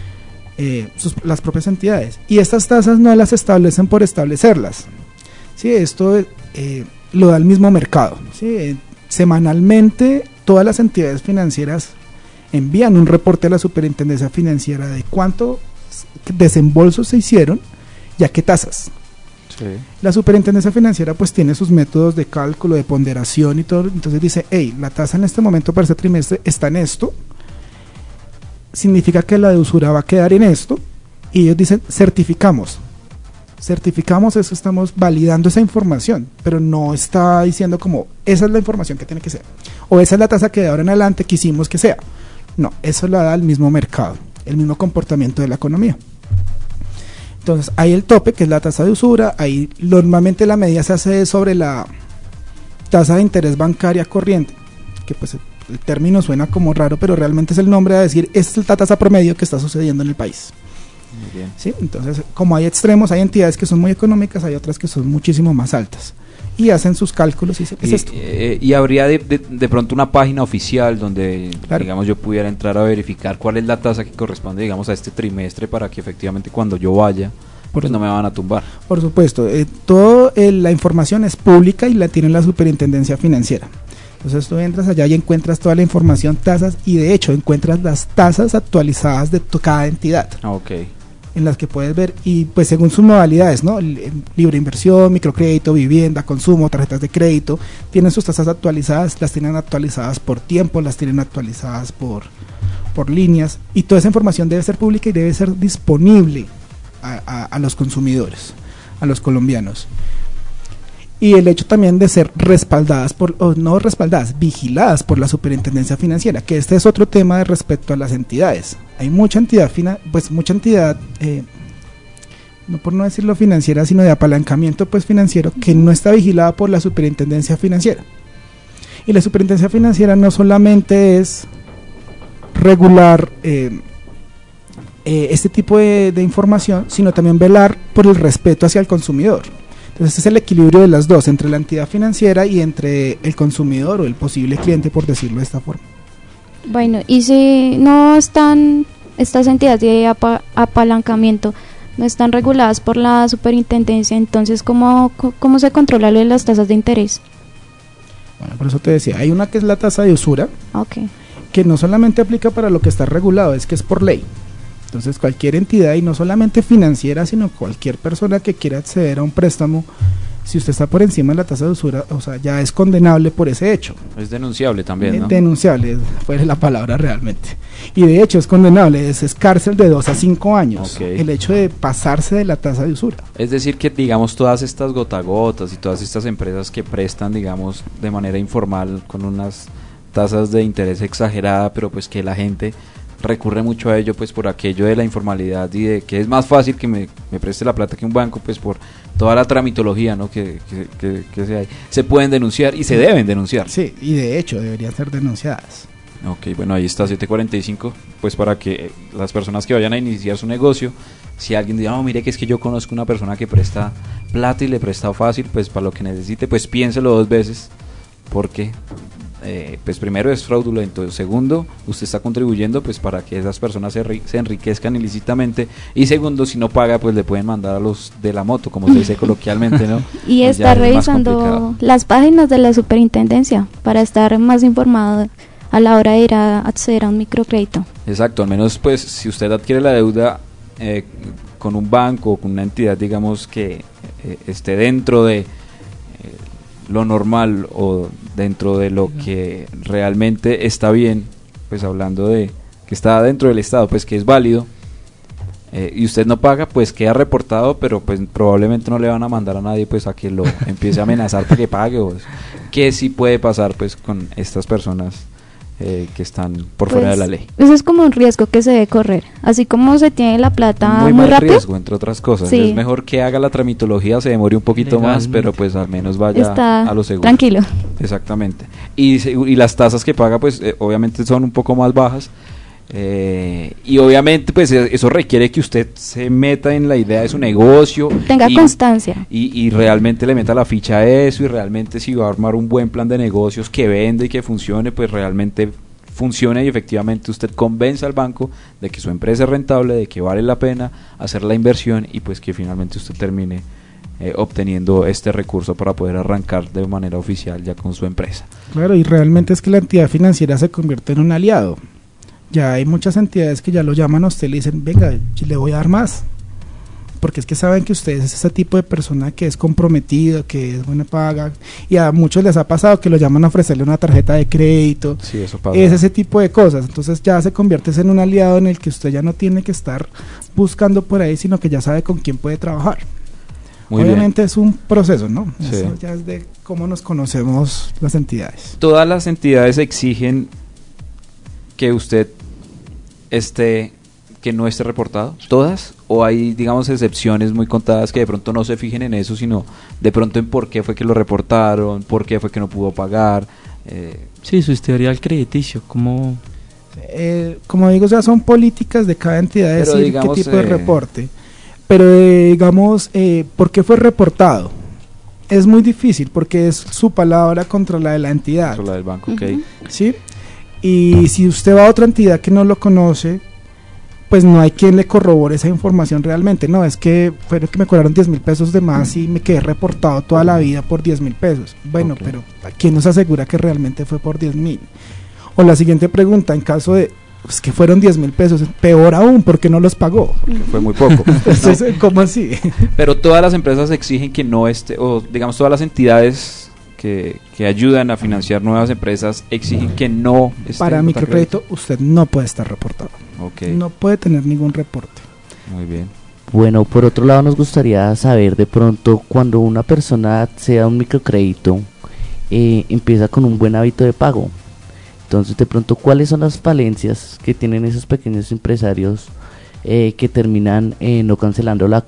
las propias entidades, y estas tasas no las establecen por establecerlas, ¿sí? Esto lo da el mismo mercado, ¿sí? Semanalmente todas las entidades financieras envían un reporte a la Superintendencia Financiera de cuánto desembolsos se hicieron y a qué tasas. Sí. La Superintendencia Financiera pues tiene sus métodos de cálculo, de ponderación y todo, entonces dice, hey, la tasa en este momento para este trimestre está en esto, significa que la de usura va a quedar en esto, y ellos dicen, certificamos eso, estamos validando esa información, pero no está diciendo como, esa es la información que tiene que ser, o esa es la tasa que de ahora en adelante quisimos que sea. No, eso la da el mismo mercado, el mismo comportamiento de la economía. Entonces hay el tope, que es la tasa de usura. Ahí normalmente la medida se hace sobre la tasa de interés bancaria corriente, que pues el término suena como raro, pero realmente es el nombre a decir, esta es la tasa promedio que está sucediendo en el país. Muy bien. ¿Sí? Entonces, como hay extremos, hay entidades que son muy económicas, hay otras que son muchísimo más altas, y hacen sus cálculos y dicen, ¿qué es esto? Y habría de pronto una página oficial donde, claro, digamos, yo pudiera entrar a verificar cuál es la tasa que corresponde, digamos, a este trimestre, para que efectivamente cuando yo vaya, pues no me van a tumbar. Por supuesto, toda la información es pública y la tiene la Superintendencia Financiera. Entonces tú entras allá y encuentras toda la información, tasas, y de hecho encuentras las tasas actualizadas de cada entidad. Okay. En las que puedes ver, y pues según sus modalidades, ¿no? Libre inversión, microcrédito, vivienda, consumo, tarjetas de crédito, tienen sus tasas actualizadas, las tienen actualizadas por tiempo, las tienen actualizadas por líneas, y toda esa información debe ser pública y debe ser disponible a los consumidores, a los colombianos. Y el hecho también de ser respaldadas no respaldadas, vigiladas por la Superintendencia Financiera, que este es otro tema de respecto a las entidades. Hay mucha entidad, no por no decirlo financiera, sino de apalancamiento pues financiero, que no está vigilada por la Superintendencia Financiera. Y la Superintendencia Financiera no solamente es regular este tipo de información, sino también velar por el respeto hacia el consumidor. Entonces este es el equilibrio de las dos, entre la entidad financiera y entre el consumidor o el posible cliente, por decirlo de esta forma. Bueno, y si no están estas entidades de apalancamiento, no están reguladas por la Superintendencia, entonces ¿cómo se controla lo de las tasas de interés? Bueno, por eso te decía, hay una que es la tasa de usura, okay, que no solamente aplica para lo que está regulado, es que es por ley. Entonces cualquier entidad, y no solamente financiera, sino cualquier persona que quiera acceder a un préstamo, si usted está por encima de la tasa de usura, o sea, ya es condenable por ese hecho. Es denunciable también, ¿no? Denunciable, fue la palabra realmente. Y de hecho es condenable, es cárcel de 2 a 5 años, okay, el hecho de pasarse de la tasa de usura. Es decir que, digamos, todas estas gotagotas y todas estas empresas que prestan, digamos, de manera informal, con unas tasas de interés exagerada, pero pues que la gente recurre mucho a ello, pues por aquello de la informalidad y de que es más fácil que me preste la plata que un banco, pues por toda la tramitología, ¿no? que se pueden denunciar y se deben denunciar. Sí, y de hecho deberían ser denunciadas. Ok, bueno, ahí está 745, pues para que las personas que vayan a iniciar su negocio, si alguien dice, no, mire que es que yo conozco una persona que presta plata y le presta fácil, pues para lo que necesite, pues piénselo 2 veces, porque pues primero es fraudulento, segundo, usted está contribuyendo pues para que esas personas se enriquezcan ilícitamente, y segundo, si no paga, pues le pueden mandar a los de la moto, como se dice coloquialmente, ¿no? Y pues está revisando las páginas de la superintendencia para estar más informado a la hora de ir a acceder a un microcrédito. Exacto, al menos pues si usted adquiere la deuda con un banco o con una entidad, digamos, que esté dentro de lo normal o dentro de lo que realmente está bien, pues hablando de que está dentro del Estado, pues que es válido, y usted no paga, pues queda reportado, pero pues probablemente no le van a mandar a nadie pues a que lo empiece a amenazar para que pague, o que sí puede pasar pues con estas personas que están por fuera de la ley. Eso es como un riesgo que se debe correr, así como se tiene la plata muy mal rápido. Riesgo, entre otras cosas. Sí. Es mejor que haga la tramitología, se demore un poquito más, pero pues al menos vaya a lo seguro. Tranquilo. Exactamente. Y las tasas que paga, pues obviamente son un poco más bajas. Y obviamente pues eso requiere que usted se meta en la idea de su negocio, tenga constancia y realmente le meta la ficha a eso, y realmente si va a armar un buen plan de negocios que vende y que funcione, pues realmente funcione, y efectivamente usted convenza al banco de que su empresa es rentable, de que vale la pena hacer la inversión, y pues que finalmente usted termine obteniendo este recurso para poder arrancar de manera oficial ya con su empresa. Claro, y realmente es que la entidad financiera se convierte en un aliado. Ya hay muchas entidades que ya lo llaman a usted y le dicen, venga, le voy a dar más, porque es que saben que usted es ese tipo de persona que es comprometido, que es buena paga, y a muchos les ha pasado que lo llaman a ofrecerle una tarjeta de crédito. Sí, eso pasa. Es ese tipo de cosas. Entonces ya se convierte en un aliado en el que usted ya no tiene que estar buscando por ahí, sino que ya sabe con quién puede trabajar. Muy Obviamente bien. Es un proceso, ¿no? Sí. Eso ya es de cómo nos conocemos las entidades. Todas las entidades exigen que usted que no esté reportado, todas, o hay, digamos, excepciones muy contadas que de pronto no se fijen en eso, sino de pronto en por qué fue que lo reportaron, por qué fue que no pudo pagar. Sí, su historial crediticio, como digo, o sea, son políticas de cada entidad decir digamos, qué tipo de reporte, pero digamos, ¿por qué fue reportado? Es muy difícil porque es su palabra contra la de la entidad. Contra la del banco, ok. ¿Sí? Y si usted va a otra entidad que no lo conoce, pues no hay quien le corrobore esa información realmente. No, es que fue que me cobraron 10,000 pesos de más y me quedé reportado toda la vida por 10,000 pesos. Bueno, pero ¿quién nos asegura que realmente fue por 10,000? O la siguiente pregunta, en caso de pues que fueron 10,000 pesos, peor aún, ¿por qué no los pagó? Porque fue muy poco. Entonces, ¿cómo así? Pero todas las empresas exigen que no esté, o digamos todas las entidades que ayudan a financiar nuevas empresas exigen que no esté. Para microcrédito usted no puede estar reportado. No puede tener ningún reporte. Muy bien. Bueno, por otro lado nos gustaría saber de pronto cuando una persona sea un microcrédito empieza con un buen hábito de pago. Entonces de pronto ¿cuáles son las falencias que tienen esos pequeños empresarios que terminan no cancelando la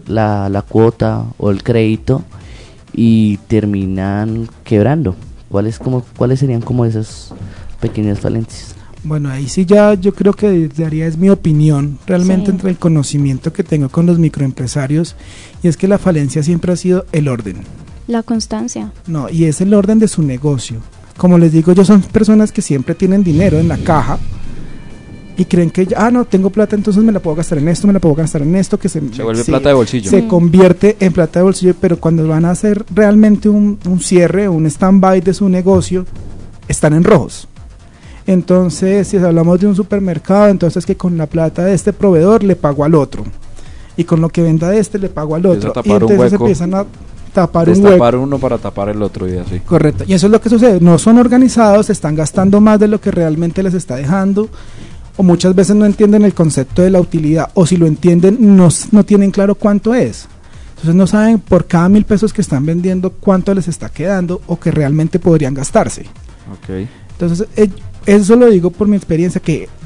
cuota o el crédito y terminan quebrando? ¿Cuáles serían como esas pequeñas falencias? Bueno, ahí sí ya yo creo que daría es mi opinión realmente entre el conocimiento que tengo con los microempresarios, y es que la falencia siempre ha sido el orden. La constancia. No, y es el orden de su negocio. Como les digo, son personas que siempre tienen dinero en la caja y creen que no, tengo plata, entonces me la puedo gastar en esto, que se vuelve plata de bolsillo. Se convierte en plata de bolsillo, pero cuando van a hacer realmente un cierre, un stand-by de su negocio, están en rojos. Entonces, si hablamos de un supermercado, entonces que con la plata de este proveedor le pago al otro, y con lo que venda de este le pago al otro, y entonces empiezan a tapar uno para tapar el otro y así. Correcto, y eso es lo que sucede, no son organizados, están gastando más de lo que realmente les está dejando, o muchas veces no entienden el concepto de la utilidad, o si lo entienden no tienen claro cuánto es. Entonces no saben por cada 1,000 pesos que están vendiendo cuánto les está quedando o que realmente podrían gastarse. Okay. Entonces eso lo digo por mi experiencia, que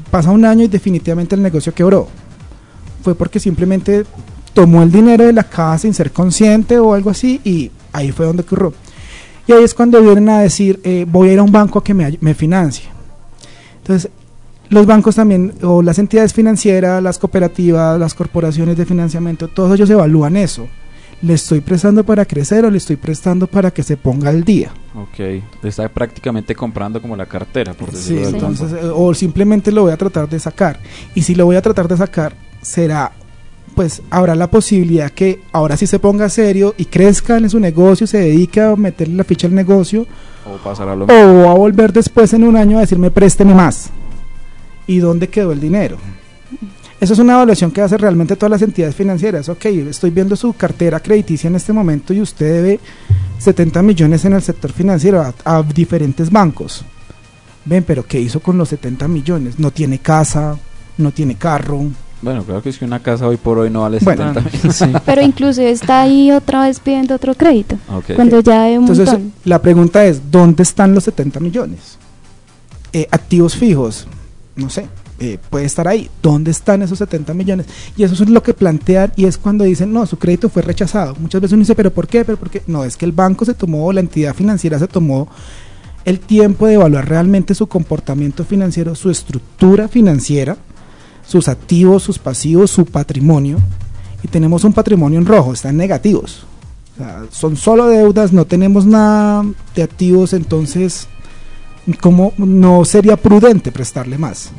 pasa un año y definitivamente el negocio quebró. Fue porque simplemente tomó el dinero de la caja sin ser consciente o algo así, y ahí fue donde ocurrió. Y ahí es cuando vienen a decir, voy a ir a un banco a que me financie. Entonces, los bancos también, o las entidades financieras, las cooperativas, las corporaciones de financiamiento, todos ellos evalúan eso. ¿Le estoy prestando para crecer o le estoy prestando para que se ponga al día? Ok, le está prácticamente comprando como la cartera, por decirlo Sí, de alguna entonces, forma. o simplemente lo voy a tratar de sacar. Y si lo voy a tratar de sacar, será, pues habrá la posibilidad que ahora sí se ponga serio y crezca en su negocio, se dedique a meterle la ficha al negocio, O pasará lo o mismo. va a volver después en un año a decirme présteme más. ¿Y dónde quedó el dinero? Eso es una evaluación que hace realmente todas las entidades financieras. Ok, estoy viendo su cartera crediticia en este momento y usted debe 70 millones en el sector financiero a diferentes bancos. Ven, pero ¿qué hizo con los 70 millones? No tiene casa, no tiene carro. Bueno, creo que es que una casa hoy por hoy no vale Bueno, 70 mil. Sí. Pero inclusive está ahí otra vez pidiendo otro crédito, Ok. cuando ya hay un Entonces, montón. la pregunta es, ¿dónde están los 70 millones? Activos fijos, no sé, puede estar ahí. ¿Dónde están esos 70 millones? Y eso es lo que plantean, y es cuando dicen, no, su crédito fue rechazado. Muchas veces uno dice, ¿pero por qué? ¿Pero por qué? No, es que el banco se tomó, la entidad financiera se tomó el tiempo de evaluar realmente su comportamiento financiero, su estructura financiera, sus activos, sus pasivos, su patrimonio, y tenemos un patrimonio en rojo, están negativos. O sea, son solo deudas, no tenemos nada de activos, entonces, ¿cómo no sería prudente prestarle más?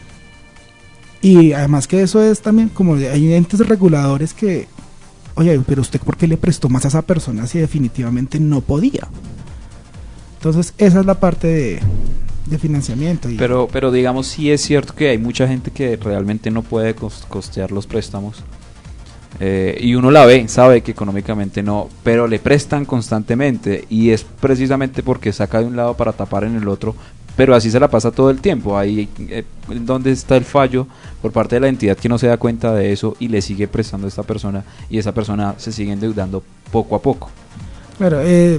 Y además que eso es también como hay entes reguladores que, oye, pero usted ¿por qué le prestó más a esa persona si definitivamente no podía? Entonces esa es la parte de financiamiento. Pero digamos, sí es cierto que hay mucha gente que realmente no puede costear los préstamos. Y uno la ve, sabe que económicamente no, pero le prestan constantemente, y es precisamente porque saca de un lado para tapar en el otro, pero así se la pasa todo el tiempo. Ahí donde está el fallo por parte de la entidad, que no se da cuenta de eso y le sigue prestando a esta persona, y esa persona se sigue endeudando poco a poco. Claro,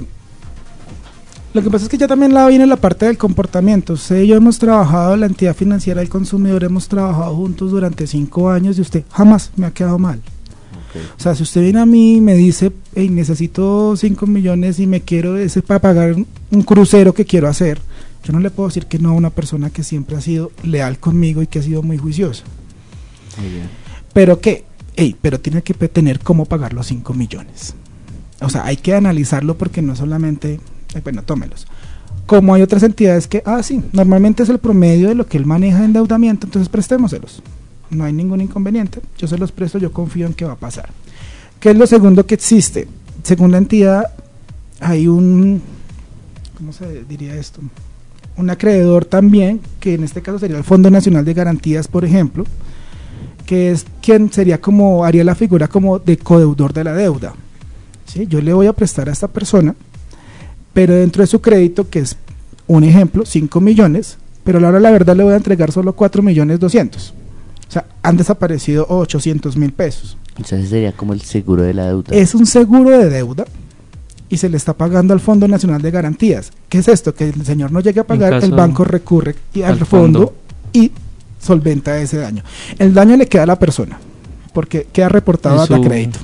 lo que pasa es que ya también viene la parte del comportamiento. Usted y yo hemos trabajado, la entidad financiera del consumidor, hemos trabajado juntos durante 5 años y usted jamás me ha quedado mal. O sea, si usted viene a mí y me dice, hey, necesito 5 millones y me quiero ese para pagar un crucero que quiero hacer, yo no le puedo decir que no a una persona que siempre ha sido leal conmigo y que ha sido muy juiciosa. Muy bien. Pero pero tiene que tener cómo pagar los 5 millones. O sea, hay que analizarlo, porque no solamente, bueno, tómelos. Como hay otras entidades que, sí, normalmente es el promedio de lo que él maneja de endeudamiento, entonces prestémoselos. No hay ningún inconveniente, yo se los presto, yo confío en que va a pasar. ¿Qué es lo segundo que existe? Según la entidad, hay un, ¿cómo se diría esto? Un acreedor también, que en este caso sería el Fondo Nacional de Garantías, por ejemplo, que es quien sería como, haría la figura como de codeudor de la deuda. ¿Sí? Yo le voy a prestar a esta persona, pero dentro de su crédito, que es un ejemplo, 5 millones, pero a la hora de la verdad le voy a entregar solo 4.200.000. O sea, han desaparecido 800.000 pesos. Entonces sería como el seguro de la deuda. Es un seguro de deuda y se le está pagando al Fondo Nacional de Garantías. ¿Qué es esto? Que el señor no llegue a pagar, el banco recurre al fondo y solventa ese daño. El daño le queda a la persona, porque queda reportado a crédito.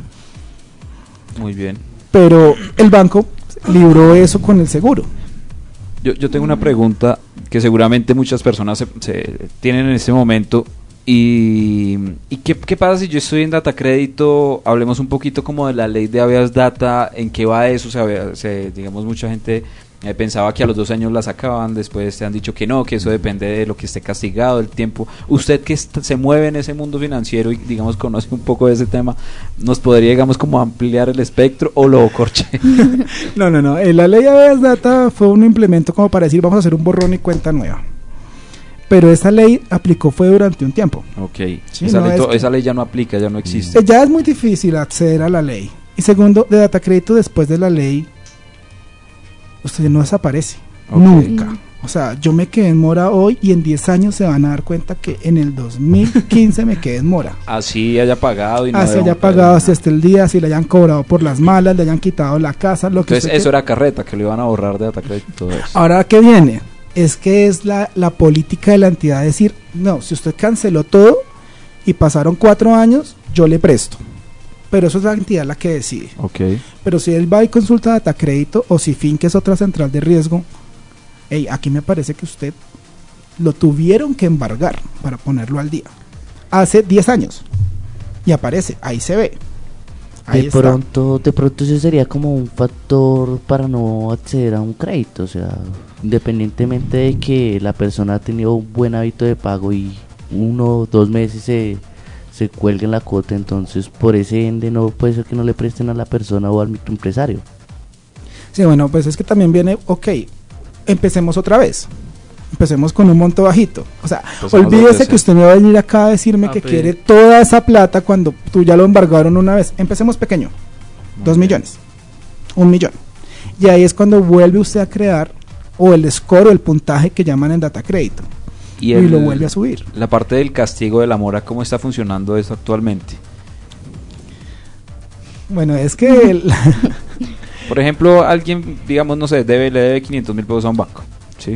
Muy bien. Pero el banco libró eso con el seguro. Yo tengo una pregunta que seguramente muchas personas se tienen en este momento. ¿Y qué pasa si yo estoy en Data Crédito? Hablemos un poquito como de la ley de habeas data, en qué va eso. Digamos, mucha gente pensaba que a los 2 años la sacaban, después te han dicho que no, que eso depende de lo que esté castigado, el tiempo. Usted que se mueve en ese mundo financiero y digamos conoce un poco de ese tema, ¿nos podría digamos como ampliar el espectro o lo corché? No, la ley de habeas data fue un implemento como para decir vamos a hacer un borrón y cuenta nueva. Pero esa ley fue durante un tiempo. Ok, sí, esa ley ya no aplica, ya no existe. Ya es muy difícil acceder a la ley. Y segundo, de Data Crédito después de la ley, usted no desaparece, nunca. O sea, yo me quedé en mora hoy y en 10 años se van a dar cuenta que en el 2015 me quedé en mora. Así haya pagado y no así haya pagado hasta el día, si le hayan cobrado por las malas, le hayan quitado la casa, lo que entonces eso era carreta, que lo iban a borrar de Data Crédito y todo eso. Ahora, ¿qué viene? es que es la política de la entidad decir, no, si usted canceló todo y pasaron 4 años, yo le presto. Pero eso es la entidad la que decide. Ok. Pero si él va y consulta Datacrédito, o si Fin, que es otra central de riesgo, hey, aquí me parece que usted lo tuvieron que embargar para ponerlo al día. Hace 10 años. Y aparece, ahí se ve. Ahí está. De pronto ese sería como un factor para no acceder a un crédito, o sea, independientemente de que la persona ha tenido un buen hábito de pago y 1 o 2 meses se cuelgue en la cuota, entonces por ese ende no puede ser que no le presten a la persona o al microempresario. Sí, bueno, pues es que también viene, ok, empecemos otra vez. Empecemos con un monto bajito. O sea, olvídese que usted me va a venir acá a decirme que quiere toda esa plata cuando tú ya lo embargaron una vez. Empecemos pequeño. 2 millones. 1 millón. Y ahí es cuando vuelve usted a crear o el score o el puntaje que llaman en Datacrédito. Y lo vuelve a subir. La parte del castigo de la mora, ¿cómo está funcionando eso actualmente? Bueno, es que... Por ejemplo, alguien, digamos, no sé, le debe 500,000 pesos a un banco, ¿sí?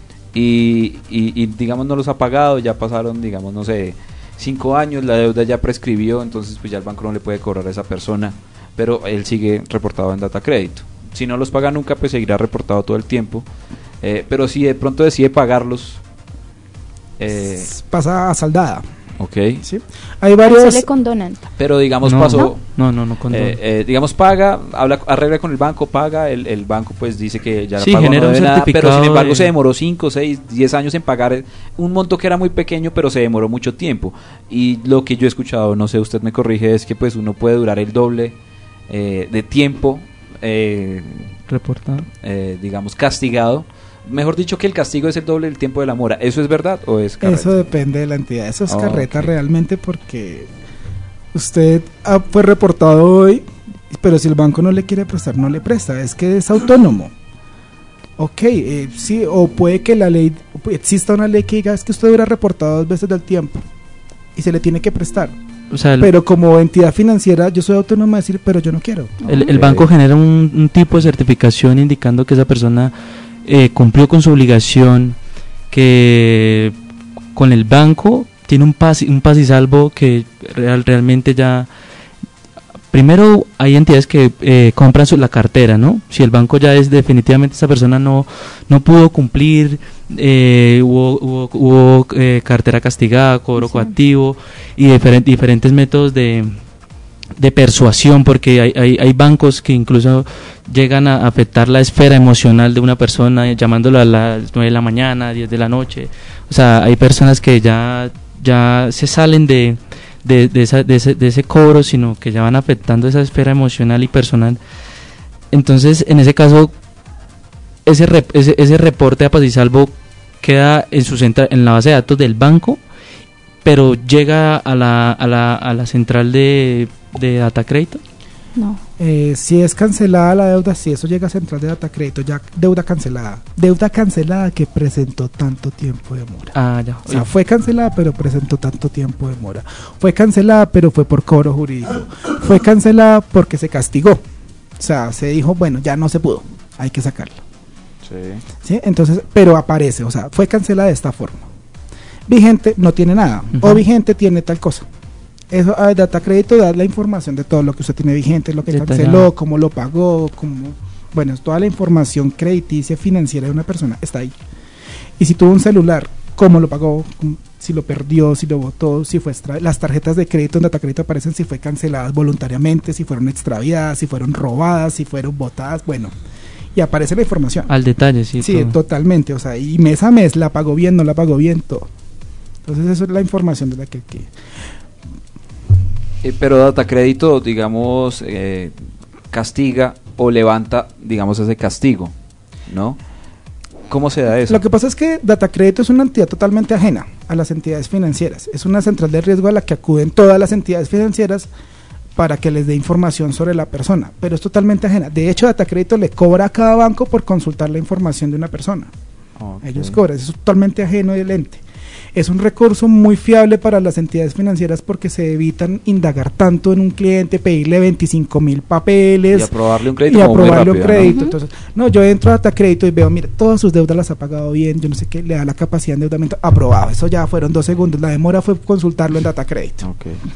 Y digamos no los ha pagado, ya pasaron, digamos, no sé, 5 años, la deuda ya prescribió, entonces pues ya el banco no le puede cobrar a esa persona, pero él sigue reportado en Datacrédito. Si no los paga nunca, pues seguirá reportado todo el tiempo, pero si de pronto decide pagarlos, pasa a saldada. Ok. ¿Sí? Hay varios... Se le condonan. Pero digamos No, pasó... No condona. Digamos paga, arregla con el banco, paga, el banco pues dice que ya Sí, pagó, genera no debe un nada, pero certificado sin embargo de- se demoró 5, 6, 10 años en pagar un monto que era muy pequeño, pero se demoró mucho tiempo. Y lo que yo he escuchado, no sé, usted me corrige, es que pues uno puede durar el doble de tiempo, Reportado. digamos, castigado. Mejor dicho, que el castigo es el doble del tiempo de la mora. ¿Eso es verdad o es carreta? Eso depende de la entidad. Eso es carreta ok. realmente, porque usted fue reportado hoy, pero si el banco no le quiere prestar, no le presta. Es que es autónomo. Ok, sí, o puede que la ley, exista una ley que diga es que usted hubiera reportado 2 veces del tiempo y se le tiene que prestar. O sea, Pero como entidad financiera, yo soy autónomo a decir, pero yo no quiero. el banco genera un tipo de certificación indicando que esa persona cumplió con su obligación, que con el banco tiene un paz y salvo que realmente ya... Primero hay entidades que compran la cartera, ¿no? Si el banco ya es definitivamente esa persona no pudo cumplir, hubo cartera castigada, cobro coactivo y diferentes métodos de persuasión, porque hay bancos que incluso llegan a afectar la esfera emocional de una persona, llamándolo a las 9 de la mañana, 10 de la noche. O sea, hay personas que ya se salen de ese cobro, sino que ya van afectando esa esfera emocional y personal. Entonces, en ese caso, ese reporte a paz y salvo queda en la base de datos del banco, pero llega a la central de Datacrédito. No. Si es cancelada la deuda, si eso llega a central de Datacrédito, ya deuda cancelada que presentó tanto tiempo de mora. Ah, ya. O sea, fue cancelada pero presentó tanto tiempo de mora. Fue cancelada pero fue por cobro jurídico. Fue cancelada porque se castigó. O sea, se dijo, bueno, ya no se pudo, hay que sacarlo. ¿Sí? Entonces, pero aparece, o sea, fue cancelada de esta forma. Vigente no tiene nada, o vigente tiene tal cosa. Eso a Datacrédito da la información de todo lo que usted tiene vigente, lo que canceló, cómo lo pagó, bueno, toda la información crediticia financiera de una persona está ahí. Y si tuvo un celular, cómo lo pagó, si lo perdió, si lo botó, si fue las tarjetas de crédito en Datacrédito aparecen si fue canceladas voluntariamente, si fueron extraviadas, si fueron robadas, si fueron botadas, bueno, y aparece la información. Al detalle, sí. Sí, todo. Totalmente, o sea, y mes a mes la pagó bien, no la pagó bien, todo. Entonces eso es la información de la que... Pero Datacrédito, digamos, castiga o levanta, digamos, ese castigo, ¿no? ¿Cómo se da eso? Lo que pasa es que Datacrédito es una entidad totalmente ajena a las entidades financieras. Es una central de riesgo a la que acuden todas las entidades financieras para que les dé información sobre la persona, pero es totalmente ajena. De hecho, Datacrédito le cobra a cada banco por consultar la información de una persona. Okay. Ellos cobran, es totalmente ajeno del ente. es un recurso muy fiable para las entidades financieras porque se evitan indagar tanto en un cliente, pedirle 25.000 papeles y aprobarle un crédito. y como muy aprobarle un rápido, ¿no? crédito. Entonces, no, yo entro a Datacrédito y veo, mire, todas sus deudas las ha pagado bien, yo no sé qué, le da la capacidad de endeudamiento, aprobado. Eso ya fueron 2 segundos. La demora fue consultarlo en Datacrédito.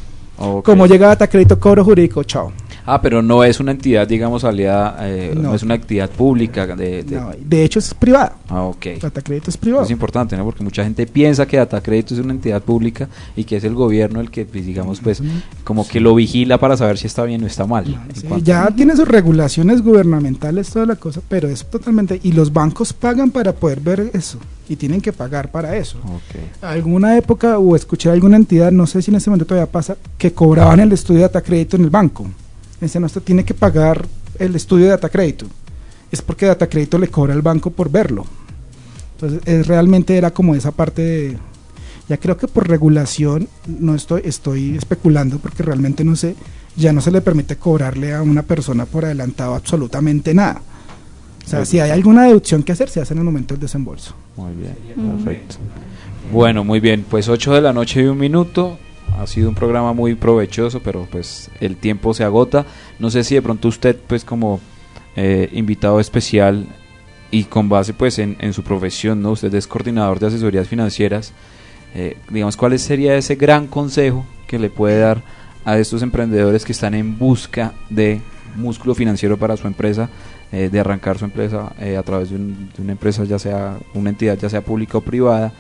Ok. Como llega Datacrédito, cobro jurídico, chao. Pero no es una entidad, digamos, aliada, no No. es una actividad pública. No, de hecho es privada. Ok. Datacrédito es privado. Es importante, ¿no? Porque mucha gente piensa que Datacrédito es una entidad pública y que es el gobierno el que, pues, digamos, pues, como que lo vigila para saber si está bien o está mal. Sí, ya tiene sus regulaciones gubernamentales, toda la cosa, pero es totalmente... Y los bancos pagan para poder ver eso, y tienen que pagar para eso. Ok. Alguna época, o escuché a alguna entidad, no sé si en este momento todavía pasa, que cobraban el estudio de Datacrédito en el banco. Dicen, no, usted tiene que pagar el estudio de Datacrédito. Es porque Datacrédito le cobra al banco por verlo. Entonces, realmente era como esa parte de... Ya creo que por regulación, no estoy especulando porque realmente no sé, ya no se le permite cobrarle a una persona por adelantado absolutamente nada. O sea, si hay alguna deducción que hacer, se hace en el momento del desembolso. Muy bien, perfecto. Bueno, muy bien, pues 8 de la noche y 1 minuto. Ha sido un programa muy provechoso, pero pues el tiempo se agota. No sé si de pronto usted, pues como invitado especial y con base pues en su profesión, ¿no? Usted es coordinador de asesorías financieras. Digamos, ¿cuál sería ese gran consejo que le puede dar a estos emprendedores que están en busca de músculo financiero para su empresa, de arrancar su empresa a través de una empresa, ya sea una entidad, ya sea pública o privada,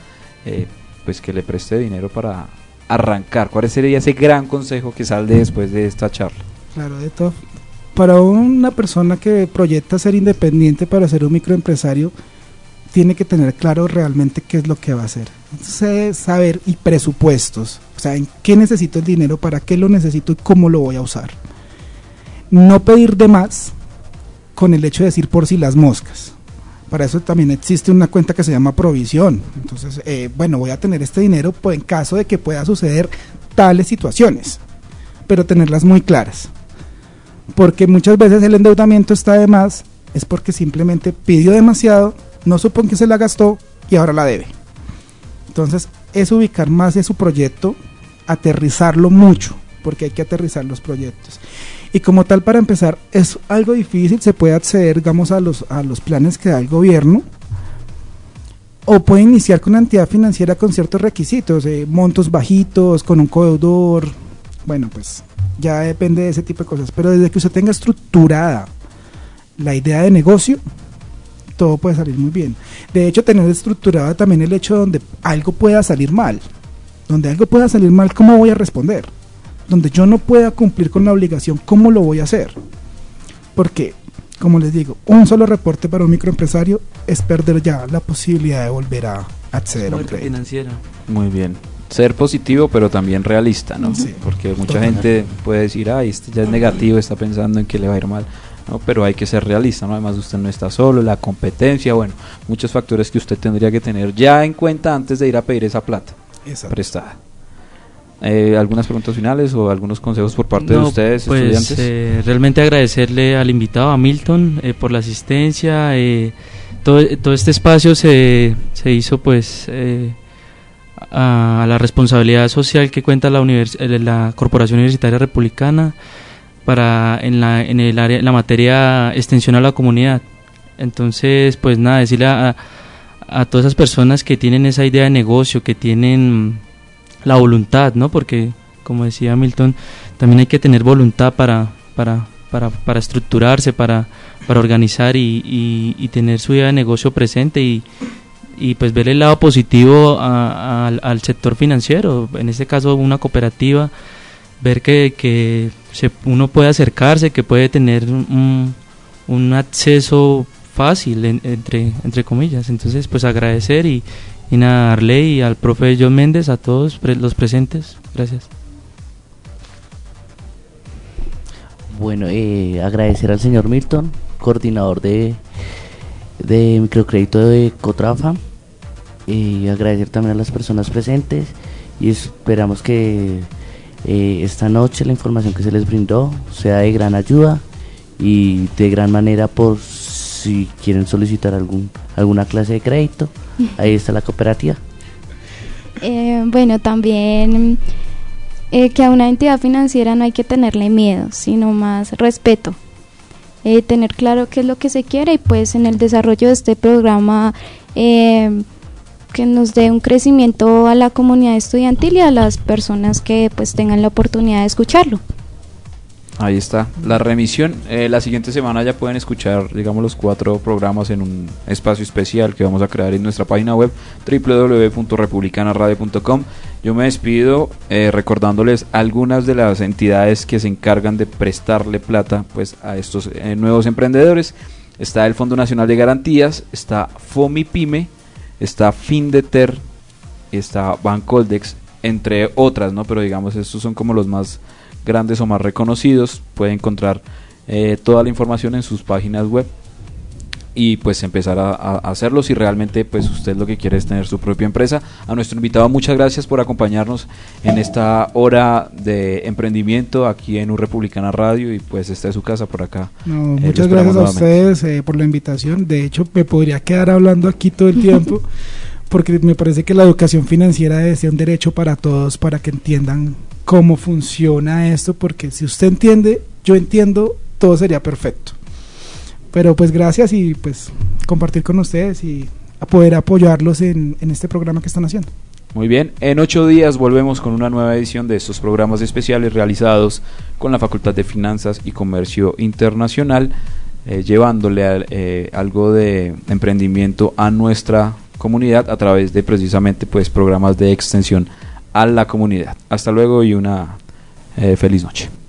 pues que le preste dinero para arrancar? ¿Cuál sería ese gran consejo que sale después de esta charla? Claro, de todo. Para una persona que proyecta ser independiente para ser un microempresario, tiene que tener claro realmente qué es lo que va a hacer. Entonces, saber y presupuestos, o sea, en qué necesito el dinero, para qué lo necesito y cómo lo voy a usar. No pedir de más con el hecho de decir por si las moscas. Para eso también existe una cuenta que se llama provisión. Entonces, bueno, voy a tener este dinero en caso de que pueda suceder tales situaciones, pero tenerlas muy claras. Porque muchas veces el endeudamiento está de más, es porque simplemente pidió demasiado, no supo en qué se la gastó y ahora la debe. Entonces, es ubicar más de su proyecto, aterrizarlo mucho, porque hay que aterrizar los proyectos. Y como tal, para empezar, es algo difícil, se puede acceder, digamos, a los planes que da el gobierno, o puede iniciar con una entidad financiera con ciertos requisitos, montos bajitos, con un codeudor, bueno, pues ya depende de ese tipo de cosas, pero desde que usted tenga estructurada la idea de negocio, todo puede salir muy bien. De hecho, tener estructurado también el hecho donde algo pueda salir mal, ¿cómo voy a responder? Donde yo no pueda cumplir con la obligación, ¿cómo lo voy a hacer? Porque, como les digo, un solo reporte para un microempresario es perder ya la posibilidad de volver a acceder a un crédito financiera. Muy bien. Ser positivo, pero también realista, ¿no? Sí. Porque mucha gente puede decir, este ya es negativo, está pensando en que le va a ir mal. No, pero hay que ser realista, ¿no? Además, usted no está solo, la competencia, bueno, muchos factores que usted tendría que tener ya en cuenta antes de ir a pedir esa plata prestada. ¿Algunas preguntas finales o algunos consejos por parte de ustedes, pues, estudiantes? Realmente agradecerle al invitado, a Milton, por la asistencia. Todo este espacio se hizo pues a la responsabilidad social que cuenta la Corporación Universitaria Republicana en la materia extensión a la comunidad. Entonces, pues nada, decirle a todas esas personas que tienen esa idea de negocio, que tienen la voluntad, ¿no? Porque, como decía Milton, también hay que tener voluntad para estructurarse, para organizar y tener su idea de negocio presente y pues ver el lado positivo al sector financiero, en este caso una cooperativa, ver que uno puede acercarse, que puede tener un acceso fácil, entre comillas. Entonces, pues agradecer y nada, a Arley y al profe John Méndez, a todos los presentes. Gracias. Bueno, agradecer al señor Milton, coordinador de microcrédito de Cotrafa, y agradecer también a las personas presentes, y esperamos que esta noche la información que se les brindó sea de gran ayuda y de gran manera por si quieren solicitar alguna clase de crédito. Ahí está la cooperativa. Bueno, también que a una entidad financiera no hay que tenerle miedo, sino más respeto. Tener claro qué es lo que se quiere y pues en el desarrollo de este programa que nos dé un crecimiento a la comunidad estudiantil y a las personas que pues tengan la oportunidad de escucharlo. Ahí está, la remisión. La siguiente semana ya pueden escuchar, digamos, los 4 programas en un espacio especial que vamos a crear en nuestra página web www.republicanaradio.com. Yo me despido recordándoles algunas de las entidades que se encargan de prestarle plata pues a estos nuevos emprendedores. Está el Fondo Nacional de Garantías, está FOMIPYME, está Findeter, está Bancoldex, entre otras, ¿no? Pero digamos, estos son como los más grandes o más reconocidos. Puede encontrar toda la información en sus páginas web y pues empezar a hacerlo si realmente pues usted lo que quiere es tener su propia empresa. A nuestro invitado, muchas gracias por acompañarnos en esta hora de emprendimiento aquí en Republicana Radio, y pues esta es su casa por acá. Muchas gracias a ustedes por la invitación. De hecho, me podría quedar hablando aquí todo el tiempo porque me parece que la educación financiera debe ser un derecho para todos, para que entiendan cómo funciona esto, porque si usted entiende, yo entiendo, todo sería perfecto. Pero pues gracias, y pues compartir con ustedes y a poder apoyarlos en este programa que están haciendo. Muy bien, en 8 días volvemos con una nueva edición de estos programas especiales realizados con la Facultad de Finanzas y Comercio Internacional, llevándole algo de emprendimiento a nuestra comunidad a través de precisamente pues programas de extensión a la comunidad. Hasta luego y una feliz noche.